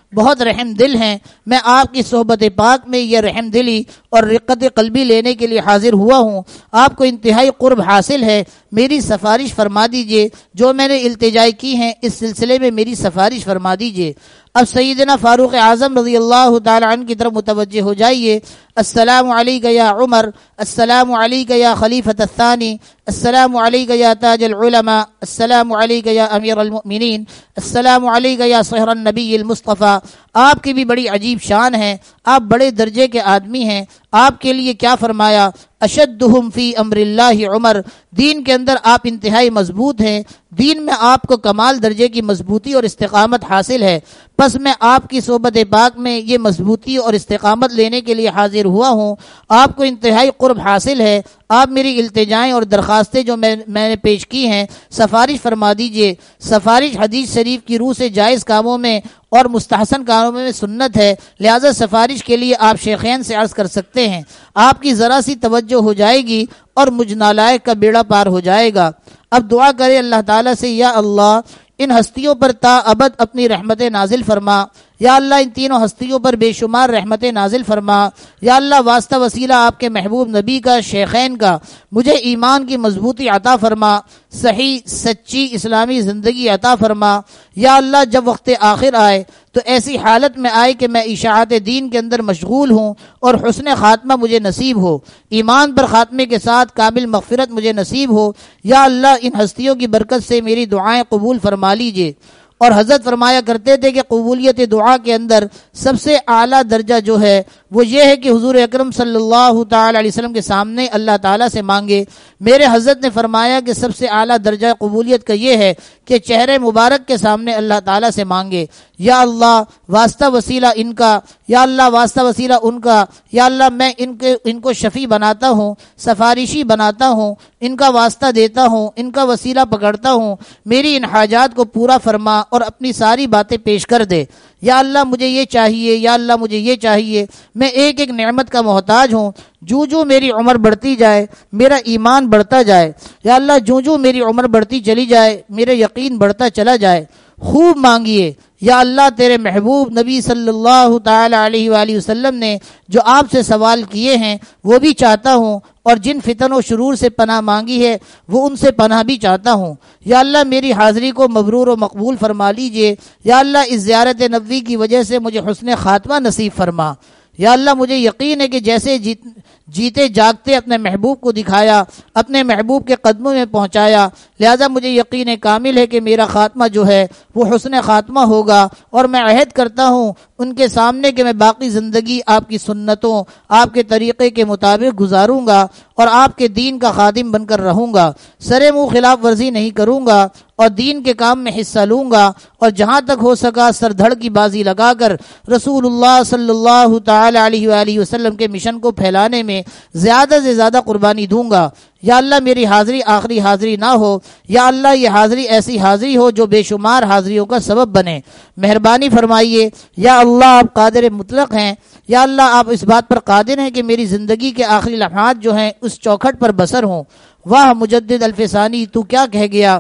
بہت رحم دل ہیں. میں آپ کی صحبت پاک میں یہ رحم دلی اور رقت قلبی لینے کے لیے حاضر ہوا ہوں. آپ کو انتہائی قرب حاصل ہے. میری سفارش فرما دیجئے. جو میں نے التجائے کی ہیں اس سلسلے میں میری سفارش فرما دیجئے. اب سیدنا فاروق اعظم رضی اللہ تعالی عنہ کی طرف متوجہ ہو جائیے. السلام علیک یا عمر، السلام علیک یا خلیفۃ الثانی، السلام علیک یا تاج العلماء، السلام علیک یا امیر المؤمنین، السلام علیک یا صہر النبی المصطفیٰ. آپ کی بھی بڑی عجیب شان ہے. آپ بڑے درجے کے آدمی ہیں. آپ کے لیے کیا فرمایا؟ اشدہم فی امر اللہ عمر. دین کے اندر آپ انتہائی مضبوط ہیں. دین میں آپ کو کمال درجے کی مضبوطی اور استقامت حاصل ہے. پس میں آپ کی صحبت پاک میں یہ مضبوطی اور استقامت لینے کے لیے حاضر ہوا ہوں. آپ کو انتہائی قرب حاصل ہے. آپ میری التجائیں اور درخواستیں جو میں نے پیش کی ہیں سفارش فرما دیجئے. سفارش حدیث شریف کی روح سے جائز کاموں میں اور مستحسن کاموں میں سنت ہے. لہذا سفارش کے لیے آپ شیخین سے عرض کر سکتے ہیں. آپ کی ذرا سی توجہ ہو جائے گی اور مجھ نالائق کا بیڑا پار ہو جائے گا. اب دعا کرے اللہ تعالیٰ سے، یا اللہ ان ہستیوں پر تا ابد اپنی رحمت نازل فرما. یا اللہ ان تینوں ہستیوں پر بے شمار رحمت نازل فرما. یا اللہ واسطہ وسیلہ آپ کے محبوب نبی کا، شیخین کا، مجھے ایمان کی مضبوطی عطا فرما، صحیح سچی اسلامی زندگی عطا فرما. یا اللہ جب وقت آخر آئے تو ایسی حالت میں آئے کہ میں اشاعت دین کے اندر مشغول ہوں اور حسن خاتمہ مجھے نصیب ہو، ایمان پر خاتمے کے ساتھ کامل مغفرت مجھے نصیب ہو. یا اللہ ان ہستیوں کی برکت سے میری دعائیں قبول فرما لیجئے. اور حضرت فرمایا کرتے تھے کہ قبولیت دعا کے اندر سب سے اعلیٰ درجہ جو ہے وہ یہ ہے کہ حضور اکرم صلی اللہ تعالی علیہ وسلم کے سامنے اللہ تعالیٰ سے مانگے. میرے حضرت نے فرمایا کہ سب سے اعلیٰ درجہ قبولیت کا یہ ہے کہ چہرے مبارک کے سامنے اللہ تعالیٰ سے مانگے. یا اللہ واسطہ وسیلہ ان کا، یا اللہ واسطہ وسیلہ ان کا، یا اللہ میں ان کو شفیع بناتا ہوں، سفارشی بناتا ہوں، ان کا واسطہ دیتا ہوں، ان کا وسیلہ پکڑتا ہوں. میری ان حاجات کو پورا فرما اور اپنی ساری باتیں پیش کر دے. یا اللہ مجھے یہ چاہیے، یا اللہ مجھے یہ چاہیے. میں ایک ایک نعمت کا محتاج ہوں. جو میری عمر بڑھتی جائے میرا ایمان بڑھتا جائے. یا اللہ جو میری عمر بڑھتی چلی جائے میرا یقین بڑھتا چلا جائے. خوب مانگیے. یا اللہ تیرے محبوب نبی صلی اللہ تعالی علیہ وآلہ وسلم نے جو آپ سے سوال کیے ہیں وہ بھی چاہتا ہوں، اور جن فتن و شرور سے پناہ مانگی ہے وہ ان سے پناہ بھی چاہتا ہوں. یا اللہ میری حاضری کو مبرور و مقبول فرما لیجئے. یا اللہ اس زیارت نبوی کی وجہ سے مجھے حسن خاتمہ نصیب فرما. یا اللہ مجھے یقین ہے کہ جیسے جیتے جاگتے اپنے محبوب کو دکھایا، اپنے محبوب کے قدموں میں پہنچایا، لہذا مجھے یقین کامل ہے کہ میرا خاتمہ جو ہے وہ حسن خاتمہ ہوگا. اور میں عہد کرتا ہوں ان کے سامنے کہ میں باقی زندگی آپ کی سنتوں، آپ کے طریقے کے مطابق گزاروں گا اور آپ کے دین کا خادم بن کر رہوں گا. سرے منہ خلاف ورزی نہیں کروں گا اور دین کے کام میں حصہ لوں گا، اور جہاں تک ہو سکا سر دھڑ کی بازی لگا کر رسول اللہ صلی اللہ تعالی علیہ وآلہ وسلم کے مشن کو پھیلانے میں زیادہ سے زیادہ قربانی دوں گا. یا اللہ میری حاضری آخری حاضری نہ ہو. یا اللہ یہ حاضری ایسی حاضری ہو جو بے شمار حاضریوں کا سبب بنے. مہربانی فرمائیے. یا اللہ آپ قادر مطلق ہیں. یا اللہ آپ اس بات پر قادر ہیں کہ میری زندگی کے آخری لمحات جو ہیں اس چوکھٹ پر بسر ہوں. واہ مجدد الفسانی تو کیا کہہ گیا.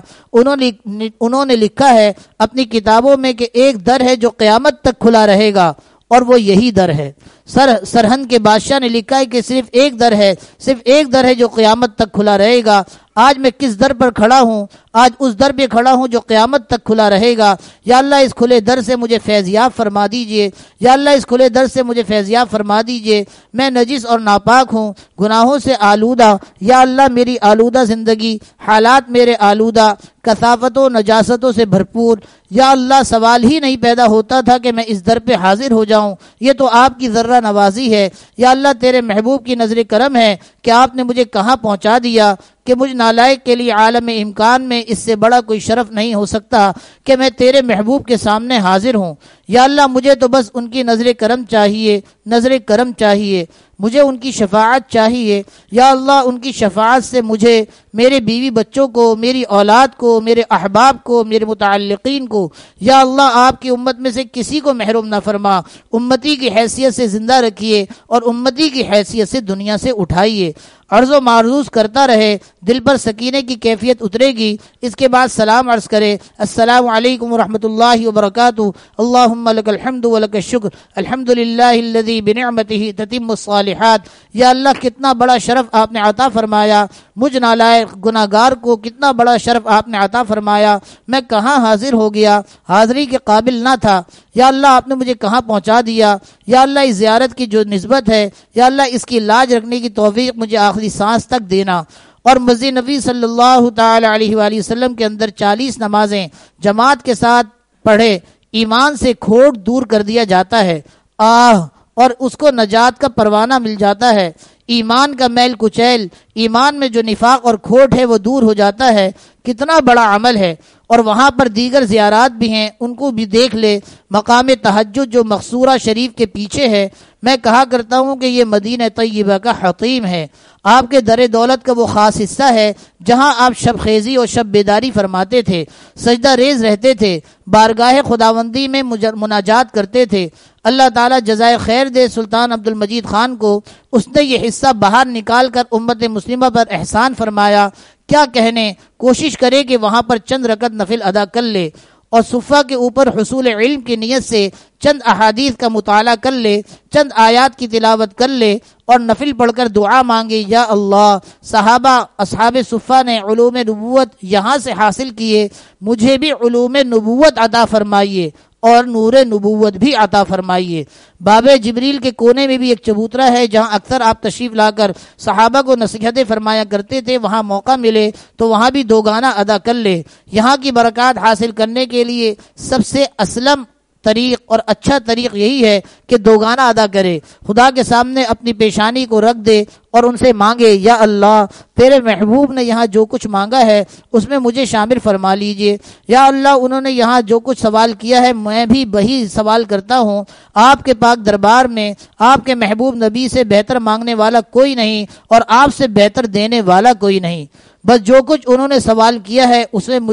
انہوں نے لکھا ہے اپنی کتابوں میں کہ ایک در ہے جو قیامت تک کھلا رہے گا اور وہ یہی در ہے. سرہند کے بادشاہ نے لکھا ہے کہ صرف ایک در ہے جو قیامت تک کھلا رہے گا. آج میں کس در پر کھڑا ہوں؟ آج اس در پہ کھڑا ہوں جو قیامت تک کھلا رہے گا. یا اللہ اس کھلے در سے مجھے فیضیاب فرما دیجئے. یا اللہ اس کھلے در سے مجھے فیضیاب فرما دیجئے. میں نجس اور ناپاک ہوں، گناہوں سے آلودہ. یا اللہ میری آلودہ زندگی، حالات میرے آلودہ، کثافتوں نجاستوں سے بھرپور. یا اللہ سوال ہی نہیں پیدا ہوتا تھا کہ میں اس در پہ حاضر ہو جاؤں. یہ تو آپ کی ذرہ نوازی ہے. یا اللہ تیرے محبوب کی نظر کرم ہے کہ آپ نے مجھے کہاں پہنچا دیا کہ مجھ نالائق کے لیے عالم امکان میں اس سے بڑا کوئی شرف نہیں ہو سکتا کہ میں تیرے محبوب کے سامنے حاضر ہوں. یا اللہ مجھے تو بس ان کی نظر کرم چاہیے، مجھے ان کی شفاعت چاہیے. یا اللہ ان کی شفاعت سے مجھے، میرے بیوی بچوں کو، میری اولاد کو، میرے احباب کو، میرے متعلقین کو، یا اللہ آپ کی امت میں سے کسی کو محروم نہ فرما. امتی کی حیثیت سے زندہ رکھیے اور امتی کی حیثیت سے دنیا سے اٹھائیے. عرض و معروض کرتا رہے، دل پر سکینے کی کیفیت اترے گی. اس کے بعد سلام عرض کرے. السلام علیکم ورحمۃ اللہ وبرکاتہ. اللہم اللہم لک الحمد ولک الشکر الحمد للہ الذی بنعمتہ تتم الصالحات۔ یا اللہ کتنا بڑا شرف آپ نے عطا فرمایا، مجھ نالائق گناہگار کو کتنا بڑا شرف آپ نے عطا فرمایا، میں کہاں حاضر ہو گیا، حاضری کے قابل نہ تھا، یا اللہ آپ نے مجھے کہاں پہنچا دیا۔ یا اللہ اس زیارت کی جو نسبت ہے، یا اللہ اس کی لاج رکھنے کی توفیق مجھے آخری سانس تک دینا۔ اور مسجد نبی صلی اللہ تعالی علیہ وآلہ وسلم کے اندر 40 نمازیں جماعت کے ساتھ پڑھے، ایمان سے کھوٹ دور کر دیا جاتا ہے، اور اس کو نجات کا پروانہ مل جاتا ہے، ایمان کا میل کچیل، ایمان میں جو نفاق اور کھوٹ ہے وہ دور ہو جاتا ہے۔ کتنا بڑا عمل ہے۔ اور وہاں پر دیگر زیارات بھی ہیں، ان کو بھی دیکھ لے۔ مقام تہجد جو مقصورہ شریف کے پیچھے ہے، میں کہا کرتا ہوں کہ یہ مدینہ طیبہ کا حطیم ہے، آپ کے در دولت کا وہ خاص حصہ ہے جہاں آپ شب خیزی اور شب بیداری فرماتے تھے، سجدہ ریز رہتے تھے، بارگاہ خداوندی میں مناجات کرتے تھے۔ اللہ تعالیٰ جزائے خیر دے سلطان عبد المجید خان کو، اس نے یہ حصہ باہر نکال کر امت مسلمہ پر احسان فرمایا۔ کیا کہنے، کوشش کرے کہ وہاں پر چند رکعت نفل ادا کر لے، اور صفحہ کے اوپر حصول علم کی نیت سے چند احادیث کا مطالعہ کر لے، چند آیات کی تلاوت کر لے، اور نفل پڑھ کر دعا مانگے، یا اللہ صحابہ اصحاب صفحہ نے علوم نبوت یہاں سے حاصل کیے، مجھے بھی علوم نبوت عطا فرمائیے اور نور نبوت بھی عطا فرمائیے۔ باب جبریل کے کونے میں بھی ایک چبوترا ہے جہاں اکثر آپ تشریف لا کر صحابہ کو نصیحتیں فرمایا کرتے تھے، وہاں موقع ملے تو وہاں بھی 2 گانا ادا کر لے۔ یہاں کی برکات حاصل کرنے کے لیے سب سے اسلم طریق اور اچھا طریق یہی ہے کہ 2 گانا ادا کرے، خدا کے سامنے اپنی پیشانی کو رکھ دے اور ان سے مانگے، یا اللہ تیرے محبوب نے یہاں جو کچھ مانگا ہے اس میں مجھے شامل فرما لیجئے۔ یا اللہ انہوں نے یہاں جو کچھ سوال کیا ہے میں بھی وہی سوال کرتا ہوں، آپ کے پاک دربار میں آپ کے محبوب نبی سے بہتر مانگنے والا کوئی نہیں اور آپ سے بہتر دینے والا کوئی نہیں، بس جو کچھ انہوں نے سوال کیا ہے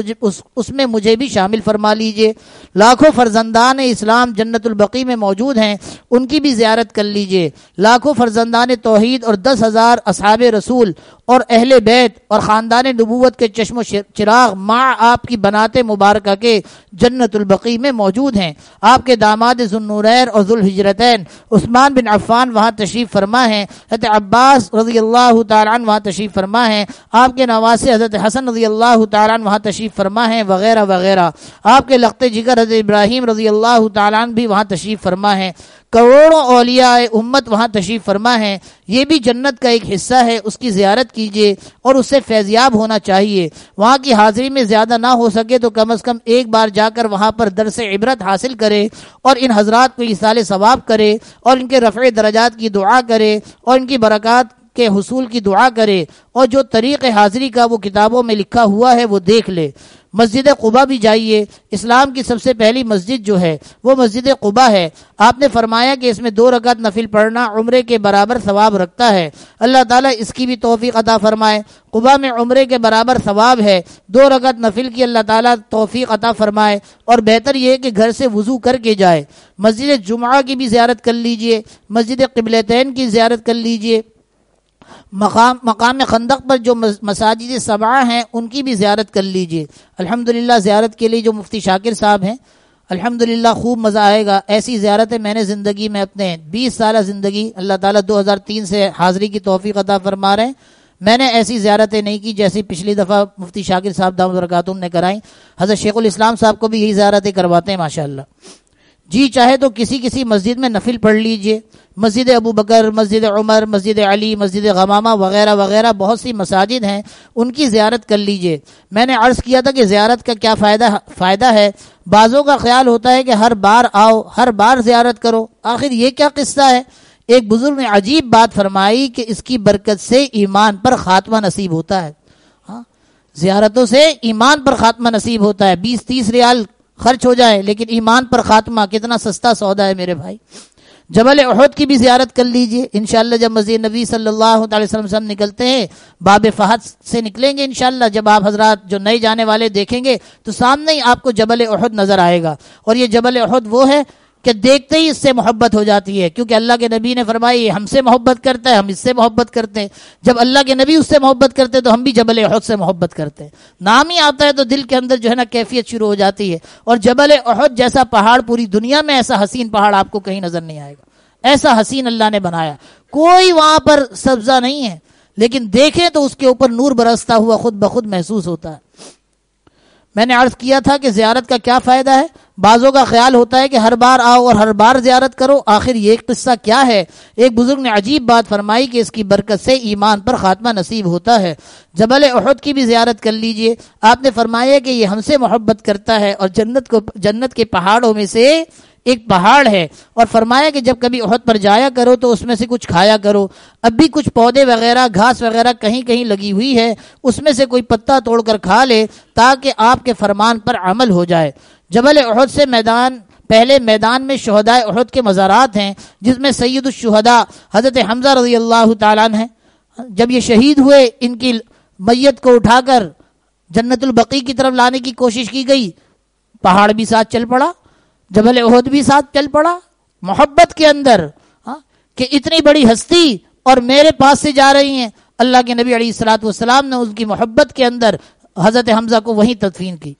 اس میں مجھے بھی شامل فرما لیجئے۔ لاکھوں فرزندان اسلام جنت البقیع میں موجود ہیں، ان کی بھی زیارت کر لیجئے۔ لاکھوں فرزندان توحید اور 10,000 اصحاب رسول اور اہل بیت اور خاندان نبوت کے چشم و چراغ مع آپ کی بنات مبارکہ کے جنت البقیع میں موجود ہیں۔ آپ کے داماد ذوالنورین اور ذوالحجرتین عثمان بن عفان وہاں تشریف فرما ہیں، حضرت عباس رضی اللہ تعالیٰ عنہ وہاں تشریف فرما ہیں، آپ کے نواسے حضرت حسن رضی اللہ تعالیٰ عنہ وہاں تشریف فرما ہیں، وغیرہ وغیرہ۔ آپ کے لخت جگر حضرت ابراہیم رضی اللہ تعالیٰ عنہ بھی وہاں تشریف فرما ہیں، کروڑوں اولیاء امت وہاں تشریف فرما ہیں۔ یہ بھی جنت کا ایک حصہ ہے، اس کی زیارت کیجیے اور اس سے فیضیاب ہونا چاہیے۔ وہاں کی حاضری میں زیادہ نہ ہو سکے تو کم از کم ایک بار جا کر وہاں پر درس عبرت حاصل کرے اور ان حضرات کو ایصال ثواب کرے اور ان کے رفع درجات کی دعا کرے اور ان کی برکات کے حصول کی دعا کرے، اور جو طریق حاضری کا وہ کتابوں میں لکھا ہوا ہے وہ دیکھ لے۔ مسجد قباء بھی جائیے، اسلام کی سب سے پہلی مسجد جو ہے وہ مسجد قباء ہے۔ آپ نے فرمایا کہ اس میں 2 رکعت نفل پڑھنا عمرے کے برابر ثواب رکھتا ہے، اللہ تعالیٰ اس کی بھی توفیق عطا فرمائے۔ قباء میں عمرے کے برابر ثواب ہے، 2 رکعت نفل کی اللہ تعالیٰ توفیق عطا فرمائے، اور بہتر یہ ہے کہ گھر سے وضو کر کے جائے۔ مسجد جمعہ کی بھی زیارت کر لیجئے، مسجد قبلتین کی زیارت کر لیجئے، مقام خندق پر جو مساجد 7 ہیں ان کی بھی زیارت کر لیجئے۔ الحمدللہ زیارت کے لیے جو مفتی شاکر صاحب ہیں، الحمدللہ خوب مزہ آئے گا۔ ایسی زیارتیں میں نے زندگی میں اپنے 20 سالہ زندگی، اللہ تعالیٰ 2003 سے حاضری کی توفیق عطا فرما رہے ہیں، میں نے ایسی زیارتیں نہیں کی جیسی پچھلی دفعہ مفتی شاکر صاحب دامت برکاتہم نے کرائیں۔ حضرت شیخ الاسلام صاحب کو بھی یہی زیارتیں کرواتے ہیں ماشاءاللہ۔ جی چاہے تو کسی مسجد میں نفل پڑھ لیجئے، مسجد ابو بکر، مسجد عمر، مسجد علی، مسجد غمامہ وغیرہ وغیرہ بہت سی مساجد ہیں، ان کی زیارت کر لیجئے۔ میں نے عرض کیا تھا کہ زیارت کا کیا فائدہ ہے۔ بعضوں کا خیال ہوتا ہے کہ ہر بار آؤ، ہر بار زیارت کرو، آخر یہ کیا قصہ ہے؟ ایک بزرگ نے عجیب بات فرمائی کہ اس کی برکت سے ایمان پر خاتمہ نصیب ہوتا ہے۔ زیارتوں سے ایمان پر خاتمہ نصیب ہوتا ہے، 20-30 ریال خرچ ہو جائے لیکن ایمان پر خاتمہ کتنا سستا سودا ہے میرے بھائی۔ جبل احد کی بھی زیارت کر لیجئے انشاءاللہ، جب مسجد نبی صلی اللہ علیہ وسلم سے ہم نکلتے ہیں، باب فہد سے نکلیں گے انشاءاللہ، جب آپ حضرات جو نئے جانے والے دیکھیں گے تو سامنے ہی آپ کو جبل احد نظر آئے گا، اور یہ جبل احد وہ ہے کہ دیکھتے ہی اس سے محبت ہو جاتی ہے، کیونکہ اللہ کے نبی نے فرمایا یہ ہم سے محبت کرتا ہے، ہم اس سے محبت کرتے ہیں۔ جب اللہ کے نبی اس سے محبت کرتے ہیں تو ہم بھی جبل احد سے محبت کرتے ہیں۔ نام ہی آتا ہے تو دل کے اندر جو ہے نا کیفیت شروع ہو جاتی ہے۔ اور جبل احد جیسا پہاڑ پوری دنیا میں ایسا حسین پہاڑ آپ کو کہیں نظر نہیں آئے گا، ایسا حسین اللہ نے بنایا، کوئی وہاں پر سبزہ نہیں ہے، لیکن دیکھیں تو اس کے اوپر نور برستا ہوا خود بخود محسوس ہوتا ہے۔ میں نے عرض کیا تھا کہ زیارت کا کیا فائدہ ہے؟ بعضوں کا خیال ہوتا ہے کہ ہر بار آؤ اور ہر بار زیارت کرو، آخر یہ قصہ کیا ہے؟ ایک بزرگ نے عجیب بات فرمائی کہ اس کی برکت سے ایمان پر خاتمہ نصیب ہوتا ہے۔ جبل احد کی بھی زیارت کر لیجئے، آپ نے فرمایا کہ یہ ہم سے محبت کرتا ہے اور جنت کے پہاڑوں میں سے ایک پہاڑ ہے، اور فرمایا کہ جب کبھی احد پر جایا کرو تو اس میں سے کچھ کھایا کرو۔ اب بھی کچھ پودے وغیرہ گھاس وغیرہ کہیں کہیں لگی ہوئی ہے، اس میں سے کوئی پتا توڑ کر کھا لے تاکہ آپ کے فرمان پر عمل ہو جائے۔ جبل احد سے پہلے میدان میں شہداء احد کے مزارات ہیں، جس میں سید الشہداء حضرت حمزہ رضی اللہ تعالیٰ عنہ ہیں۔ جب یہ شہید ہوئے، ان کی میت کو اٹھا کر جنت البقیع کی طرف لانے کی کوشش کی گئی، پہاڑ بھی ساتھ چل پڑا، جبل احد بھی ساتھ چل پڑا، محبت کے اندر کہ اتنی بڑی ہستی اور میرے پاس سے جا رہی ہیں۔ اللہ کے نبی علیہ الصلوۃ والسلام نے اس کی محبت کے اندر حضرت حمزہ کو وہیں تدفین کی۔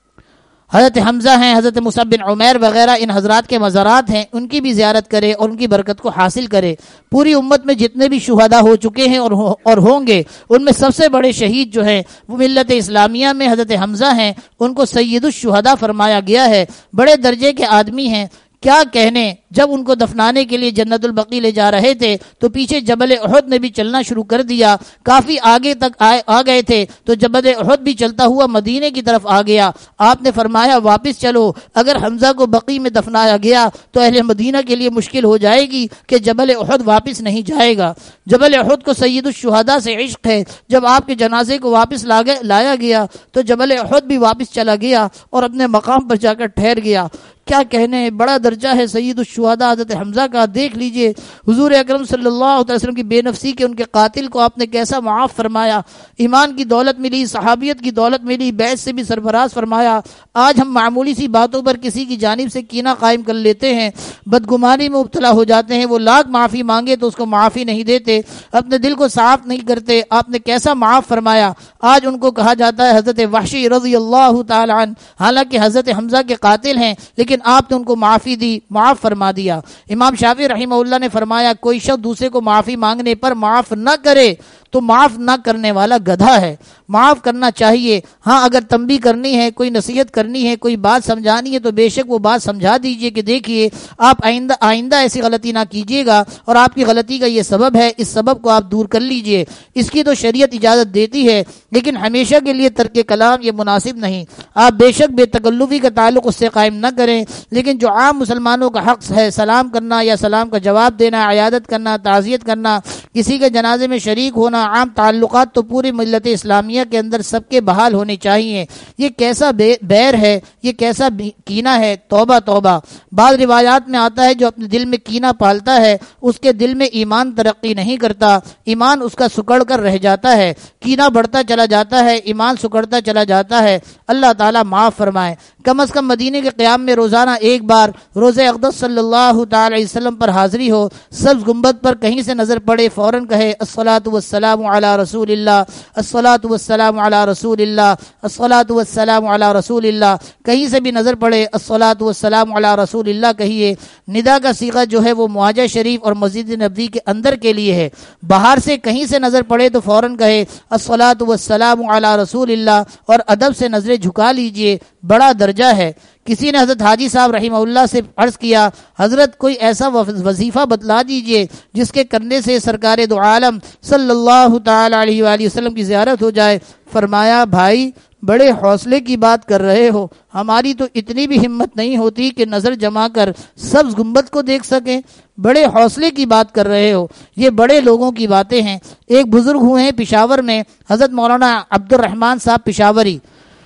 حضرت حمزہ ہیں، حضرت مصعب بن عمیر وغیرہ ان حضرات کے مزارات ہیں، ان کی بھی زیارت کرے اور ان کی برکت کو حاصل کرے۔ پوری امت میں جتنے بھی شہداء ہو چکے ہیں اور ہوں گے، ان میں سب سے بڑے شہید جو ہیں وہ ملت اسلامیہ میں حضرت حمزہ ہیں، ان کو سید الشہداء فرمایا گیا ہے۔ بڑے درجے کے آدمی ہیں، کیا کہنے۔ جب ان کو دفنانے کے لیے جنت البقیع لے جا رہے تھے تو پیچھے جبل احد نے بھی چلنا شروع کر دیا، کافی آگے تک آ گئے تھے تو جبل احد بھی چلتا ہوا مدینے کی طرف آ گیا۔ آپ نے فرمایا واپس چلو، اگر حمزہ کو بقیع میں دفنایا گیا تو اہل مدینہ کے لیے مشکل ہو جائے گی کہ جبل احد واپس نہیں جائے گا۔ جبل احد کو سید الشہداء سے عشق ہے، جب آپ کے جنازے کو واپس لایا گیا تو جبل احد بھی واپس چلا گیا اور اپنے مقام پر جا کر ٹھہر گیا۔ کیا کہنے، بڑا درجہ ہے سید الشہداء حضرت حمزہ کا۔ دیکھ لیجئے حضور اکرم صلی اللہ علیہ وسلم کی بے نفسی کے ان کے قاتل کو آپ نے کیسا معاف فرمایا، ایمان کی دولت ملی، صحابیت کی دولت ملی، بیعت سے بھی سرفراز فرمایا۔ آج ہم معمولی سی باتوں پر کسی کی جانب سے کینہ قائم کر لیتے ہیں، بدگمانی میں مبتلا ہو جاتے ہیں، وہ لاکھ معافی مانگے تو اس کو معافی نہیں دیتے، اپنے دل کو صاف نہیں کرتے۔ آپ نے کیسا معاف فرمایا۔ آج ان کو کہا جاتا ہے حضرت وحشی رضی اللہ تعالی عنہ، حالانکہ حضرت حمزہ کے قاتل ہیں، لیکن آپ نے ان کو معافی دی، معاف فرما دیا۔ امام شافعی رحمہ اللہ نے فرمایا کوئی شخص دوسرے کو معافی مانگنے پر معاف نہ کرے تو معاف نہ کرنے والا گدھا ہے۔ معاف کرنا چاہیے، ہاں اگر تنبیہ کرنی ہے، کوئی نصیحت کرنی ہے، کوئی بات سمجھانی ہے تو بے شک وہ بات سمجھا دیجئے کہ دیکھیے آپ آئندہ ایسی غلطی نہ کیجیے گا، اور آپ کی غلطی کا یہ سبب ہے، اس سبب کو آپ دور کر لیجئے۔ اس کی تو شریعت اجازت دیتی ہے، لیکن ہمیشہ کے لیے ترک کلام یہ مناسب نہیں۔ آپ بے شک بے تکلفی کا تعلق اس سے قائم نہ کریں، لیکن جو عام مسلمانوں کا حق ہے، سلام کرنا یا سلام کا جواب دینا، عیادت کرنا، تعزیت کرنا، کسی کے جنازے میں شریک ہونا، عام تعلقات تو پوری ملت اسلامیہ کے اندر سب کے بحال ہونے چاہیے۔ یہ کیسا بیر ہے، یہ کیسا کینہ ہے، توبہ توبہ۔ بعض روایات میں آتا ہے جو اپنے دل میں کینہ پالتا ہے اس کے دل میں ایمان ترقی نہیں کرتا، ایمان اس کا سکڑ کر رہ جاتا ہے، کینہ بڑھتا چلا جاتا ہے، ایمان سکڑتا چلا جاتا ہے۔ اللہ تعالیٰ معاف فرمائے۔ کم از کم مدینے کے قیام میں روزانہ ایک بار روزہ اقدس صلی اللہ تعالی علیہ وسلم پر حاضری ہو، سبز گنبد پر کہیں سے نظر پڑے فوراً کہے الصلاۃ والسلام علی رسول اللہ، الصلاۃ والسلام علی رسول اللہ، الصلاۃ والسلام علی رسول اللہ۔ کہیں سے بھی نظر پڑے الصلاۃ والسلام علی رسول اللہ کہیے۔ ندا کا صیغہ جو ہے وہ معاجہ شریف اور مسجد نبوی کے اندر کے لیے ہے، باہر سے کہیں سے نظر پڑے تو فوراً کہے الصلاۃ والسلام علی رسول اللہ، اور ادب سے نظریں جھکا لیجئے، بڑا درجہ ہے۔ کسی نے حضرت حاجی صاحب رحمہ اللہ سے عرض کیا حضرت کوئی ایسا وظیفہ بتلا دیجئے جس کے کرنے سے سرکار دو عالم صلی اللہ تعالی علیہ وآلہ وسلم کی زیارت ہو جائے۔ فرمایا بھائی بڑے حوصلے کی بات کر رہے ہو، ہماری تو اتنی بھی ہمت نہیں ہوتی کہ نظر جما کر سبز گنبد کو دیکھ سکیں، بڑے حوصلے کی بات کر رہے ہو، یہ بڑے لوگوں کی باتیں ہیں۔ ایک بزرگ ہوئے ہیں پشاور میں، حضرت مولانا عبد الرحمن صاحب پشاوری،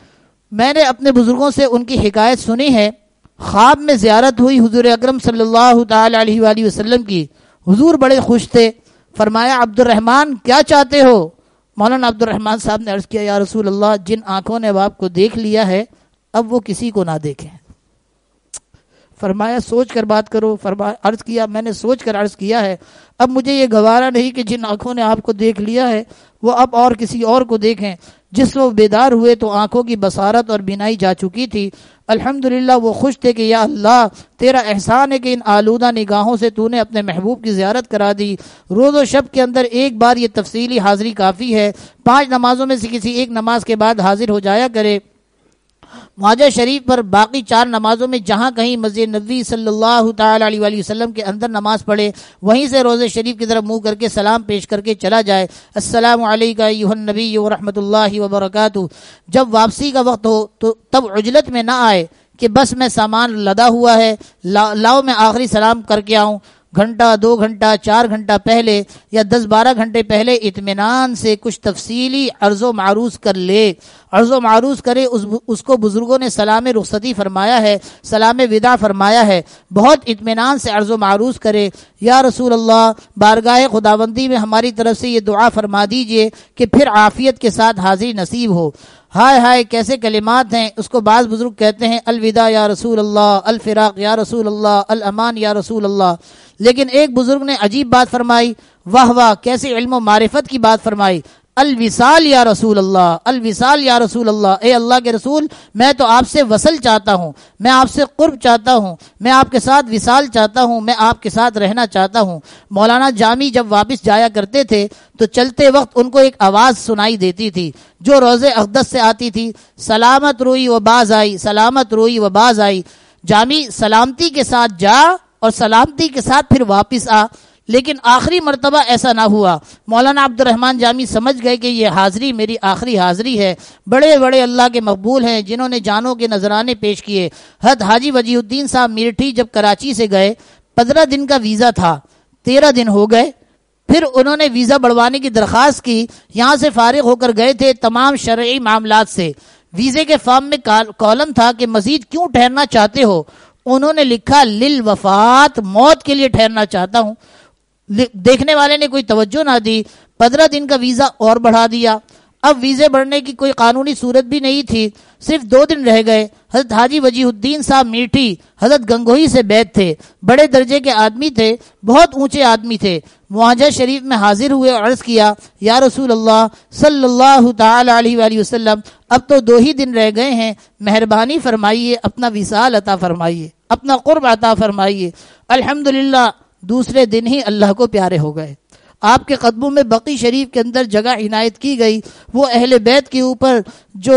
میں نے اپنے بزرگوں سے ان کی حکایت سنی ہے۔ خواب میں زیارت ہوئی حضور اکرم صلی اللہ تعالی علیہ وآلہ وسلم کی، حضور بڑے خوش تھے۔ فرمایا عبد الرحمن کیا چاہتے ہو؟ مولانا عبد الرحمن صاحب نے عرض کیا یا رسول اللہ جن آنکھوں نے اب آپ کو دیکھ لیا ہے اب وہ کسی کو نہ دیکھیں۔ فرمایا سوچ کر بات کرو. عرض کیا میں نے سوچ کر عرض کیا ہے اب مجھے یہ گوارا نہیں کہ جن آنکھوں نے آپ کو دیکھ لیا ہے وہ اب اور کسی اور کو دیکھیں. جس وہ بیدار ہوئے تو آنکھوں کی بصارت اور بینائی جا چکی تھی. الحمدللہ وہ خوش تھے کہ یا اللہ تیرا احسان ہے کہ ان آلودہ نگاہوں سے تو نے اپنے محبوب کی زیارت کرا دی. روز و شب کے اندر ایک بار یہ تفصیلی حاضری کافی ہے. 5 نمازوں میں سے کسی ایک نماز کے بعد حاضر ہو جایا کرے. معاجہ شریف پر باقی 4 نمازوں میں جہاں کہیں مسجد نبوی صلی اللہ تعالی علیہ وآلہ وسلم کے اندر نماز پڑھے وہیں سے روزے شریف کی طرف منہ کر کے سلام پیش کر کے چلا جائے. السلام علیکم ایھا النبی ورحمۃ اللہ وبرکاتہ. جب واپسی کا وقت ہو تو تب عجلت میں نہ آئے کہ بس میں سامان لدا ہوا ہے لاؤ میں آخری سلام کر کے آؤں. گھنٹہ 2 گھنٹہ 4 گھنٹہ پہلے یا 10-12 گھنٹے پہلے اطمینان سے کچھ تفصیلی عرض و معروض کر لے. عرض و معروض کرے. اس کو بزرگوں نے سلام رخصتی فرمایا ہے, سلام وداع فرمایا ہے. بہت اطمینان سے عرض و معروض کرے. یا رسول اللہ بارگاہ خداوندی میں ہماری طرف سے یہ دعا فرما دیجئے کہ پھر عافیت کے ساتھ حاضری نصیب ہو. ہائے ہائے کیسے کلمات ہیں. اس کو بعض بزرگ کہتے ہیں الوداع یا رسول اللہ, الفراق یا رسول اللہ, الامان یا رسول اللہ. لیکن ایک بزرگ نے عجیب بات فرمائی, واہ واہ کیسے علم و معرفت کی بات فرمائی. الوصال یا رسول اللہ, الوصال یا رسول اللہ. اے اللہ کے رسول میں تو آپ سے وصل چاہتا ہوں, میں آپ سے قرب چاہتا ہوں, میں آپ کے ساتھ وصال چاہتا ہوں, میں آپ کے ساتھ رہنا چاہتا ہوں. مولانا جامی جب واپس جایا کرتے تھے تو چلتے وقت ان کو ایک آواز سنائی دیتی تھی جو روزے اقدس سے آتی تھی, سلامت روئی و باز آئی, سلامت روئی و باز آئی. جامی سلامتی کے ساتھ جا اور سلامتی کے ساتھ پھر واپس آ. لیکن آخری مرتبہ ایسا نہ ہوا. مولانا عبد الرحمن جامی سمجھ گئے کہ یہ حاضری میری آخری حاضری ہے. بڑے بڑے اللہ کے مقبول ہیں جنہوں نے جانوں کے نذرانے پیش کیے. حضرت حاجی وجیہ الدین صاحب میرٹھی جب کراچی سے گئے 15 دن کا ویزا تھا, 13 دن ہو گئے. پھر انہوں نے ویزا بڑھوانے کی درخواست کی. یہاں سے فارغ ہو کر گئے تھے تمام شرعی معاملات سے. ویزے کے فارم میں کالم تھا کہ مزید کیوں ٹھہرنا چاہتے ہو. انہوں نے لکھا للوفات, موت کے لیے ٹھہرنا چاہتا ہوں. دیکھنے والے نے کوئی توجہ نہ دی. 15 دن کا ویزا اور بڑھا دیا. اب ویزے بڑھنے کی کوئی قانونی صورت بھی نہیں تھی, صرف 2 دن رہ گئے. حضرت حاجی وجیہ الدین صاحب میرٹھی حضرت گنگوہی سے بیعت تھے, بڑے درجے کے آدمی تھے, بہت اونچے آدمی تھے. معاہدہ شریف میں حاضر ہوئے اور عرض کیا یا رسول اللہ صلی اللہ تعالی علیہ وآلہ وسلم اب تو 2 ہی دن رہ گئے ہیں, مہربانی فرمائیے اپنا وصال عطا فرمائیے, اپنا قرب عطا فرمائیے. الحمدللہ دوسرے دن ہی اللہ کو پیارے ہو گئے. آپ کے قدموں میں بقی شریف کے اندر جگہ عنایت کی گئی. وہ اہل بیت کے اوپر جو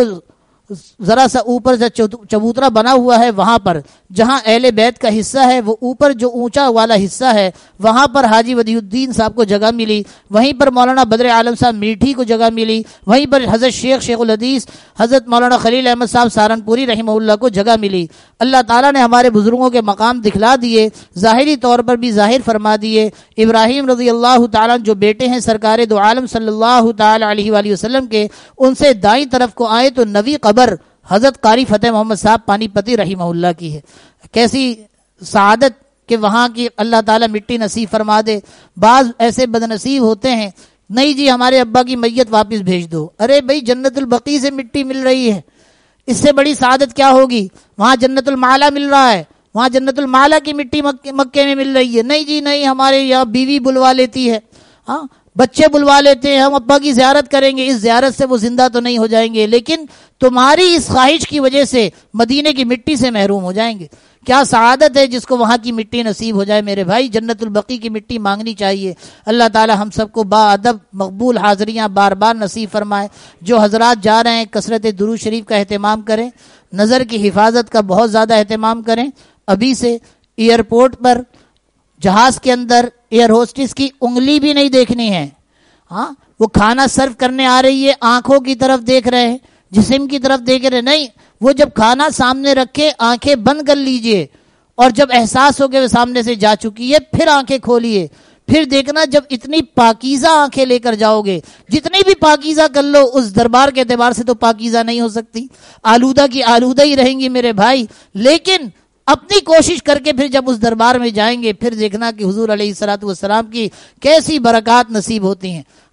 ذرا سا اوپر سے چبوترا بنا ہوا ہے وہاں پر جہاں اہل بیت کا حصہ ہے وہ اوپر جو اونچا والا حصہ ہے وہاں پر حاجی ولی الدین صاحب کو جگہ ملی. وہیں پر مولانا بدر عالم صاحب میرٹھی کو جگہ ملی. وہیں پر حضرت شیخ الحدیث حضرت مولانا خلیل احمد صاحب سہارنپوری رحمہ اللہ کو جگہ ملی. اللہ تعالیٰ نے ہمارے بزرگوں کے مقام دکھلا دیے, ظاہری طور پر بھی ظاہر فرما دیے. ابراہیم رضی اللہ تعالیٰ جو بیٹے ہیں سرکار دو عالم صلی اللہ تعالی علیہ وآلہ وسلم کے, ان سے دائیں طرف کو آئے تو نوی قبر حضرت قاری فتح محمد صاحب پانی پتی رحمہ اللہ کی ہے. کیسی سعادت کہ وہاں کی اللہ تعالیٰ مٹی نصیب فرما دے. بعض ایسے بد نصیب ہوتے ہیں, نہیں جی ہمارے ابا کی میت واپس بھیج دو. ارے بھائی جنت البقیع سے مٹی مل رہی ہے, اس سے بڑی سعادت کیا ہوگی. وہاں جنت المعلا مل رہا ہے, وہاں جنت المعلا کی مٹی مکے میں مل رہی ہے. نہیں جی نہیں, ہمارے یہاں بیوی بلوا لیتی ہے, ہاں بچے بلوا لیتے ہیں, ہم ابا کی زیارت کریں گے. اس زیارت سے وہ زندہ تو نہیں ہو جائیں گے, لیکن تمہاری اس خواہش کی وجہ سے مدینے کی مٹی سے محروم ہو جائیں گے. کیا سعادت ہے جس کو وہاں کی مٹی نصیب ہو جائے. میرے بھائی جنت البقیع کی مٹی مانگنی چاہیے. اللہ تعالی ہم سب کو با ادب مقبول حاضریاں بار بار نصیب فرمائے. جو حضرات جا رہے ہیں کثرت درود شریف کا اہتمام کریں, نظر کی حفاظت کا بہت زیادہ اہتمام کریں. ابھی سے ایئرپورٹ پر جہاز کے اندر ایئر ہوسٹس کی انگلی بھی نہیں دیکھنی ہے. ہاں وہ کھانا سرو کرنے آ رہی ہے, آنکھوں کی طرف دیکھ رہے ہیں, جسم کی طرف دیکھ رہے نہیں. وہ جب کھانا سامنے رکھے آنکھیں بند کر لیجئے, اور جب احساس ہو کہ وہ سامنے سے جا چکی ہے پھر آنکھیں کھولیے. پھر دیکھنا جب اتنی پاکیزہ آنکھیں لے کر جاؤ گے, جتنی بھی پاکیزہ کر لو اس دربار کے اعتبار سے تو پاکیزہ نہیں ہو سکتی, آلودہ کی آلودہ ہی رہیں گی میرے بھائی. لیکن اپنی کوشش کر کے پھر جب اس دربار میں جائیں گے پھر دیکھنا کہ حضور علیہ الصلوۃ والسلام کی کیسی برکات نصیب ہوتی ہیں. ہاں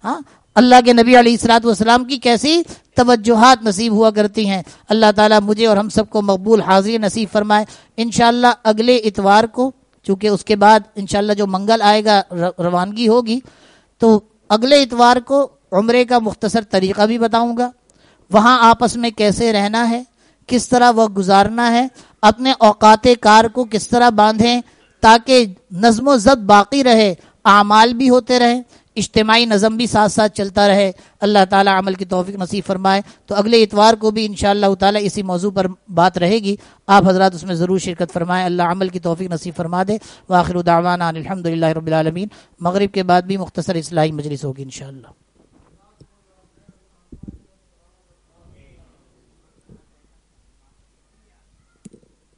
اللہ کے نبی علیہ الصلوۃ والسلام کی کیسی توجہات نصیب ہوا کرتی ہیں. اللہ تعالیٰ مجھے اور ہم سب کو مقبول حاضری نصیب فرمائے. انشاءاللہ اگلے اتوار کو، چونکہ اس کے بعد انشاءاللہ جو منگل آئے گا روانگی ہوگی، تو اگلے اتوار کو عمرے کا مختصر طریقہ بھی بتاؤں گا، وہاں آپس میں کیسے رہنا ہے، کس طرح وقت گزارنا ہے، اپنے اوقات کار کو کس طرح باندھیں تاکہ نظم و ضبط باقی رہے، اعمال بھی ہوتے رہیں، اجتماعی نظم بھی ساتھ ساتھ چلتا رہے. اللہ تعالیٰ عمل کی توفیق نصیب فرمائے. تو اگلے اتوار کو بھی انشاءاللہ تعالیٰ اسی موضوع پر بات رہے گی، آپ حضرات اس میں ضرور شرکت فرمائیں. اللہ عمل کی توفیق نصیب فرما دے. وآخر دعوانا الحمدللہ رب العالمین. مغرب کے بعد بھی مختصر اصلاحی مجلس ہوگی انشاءاللہ.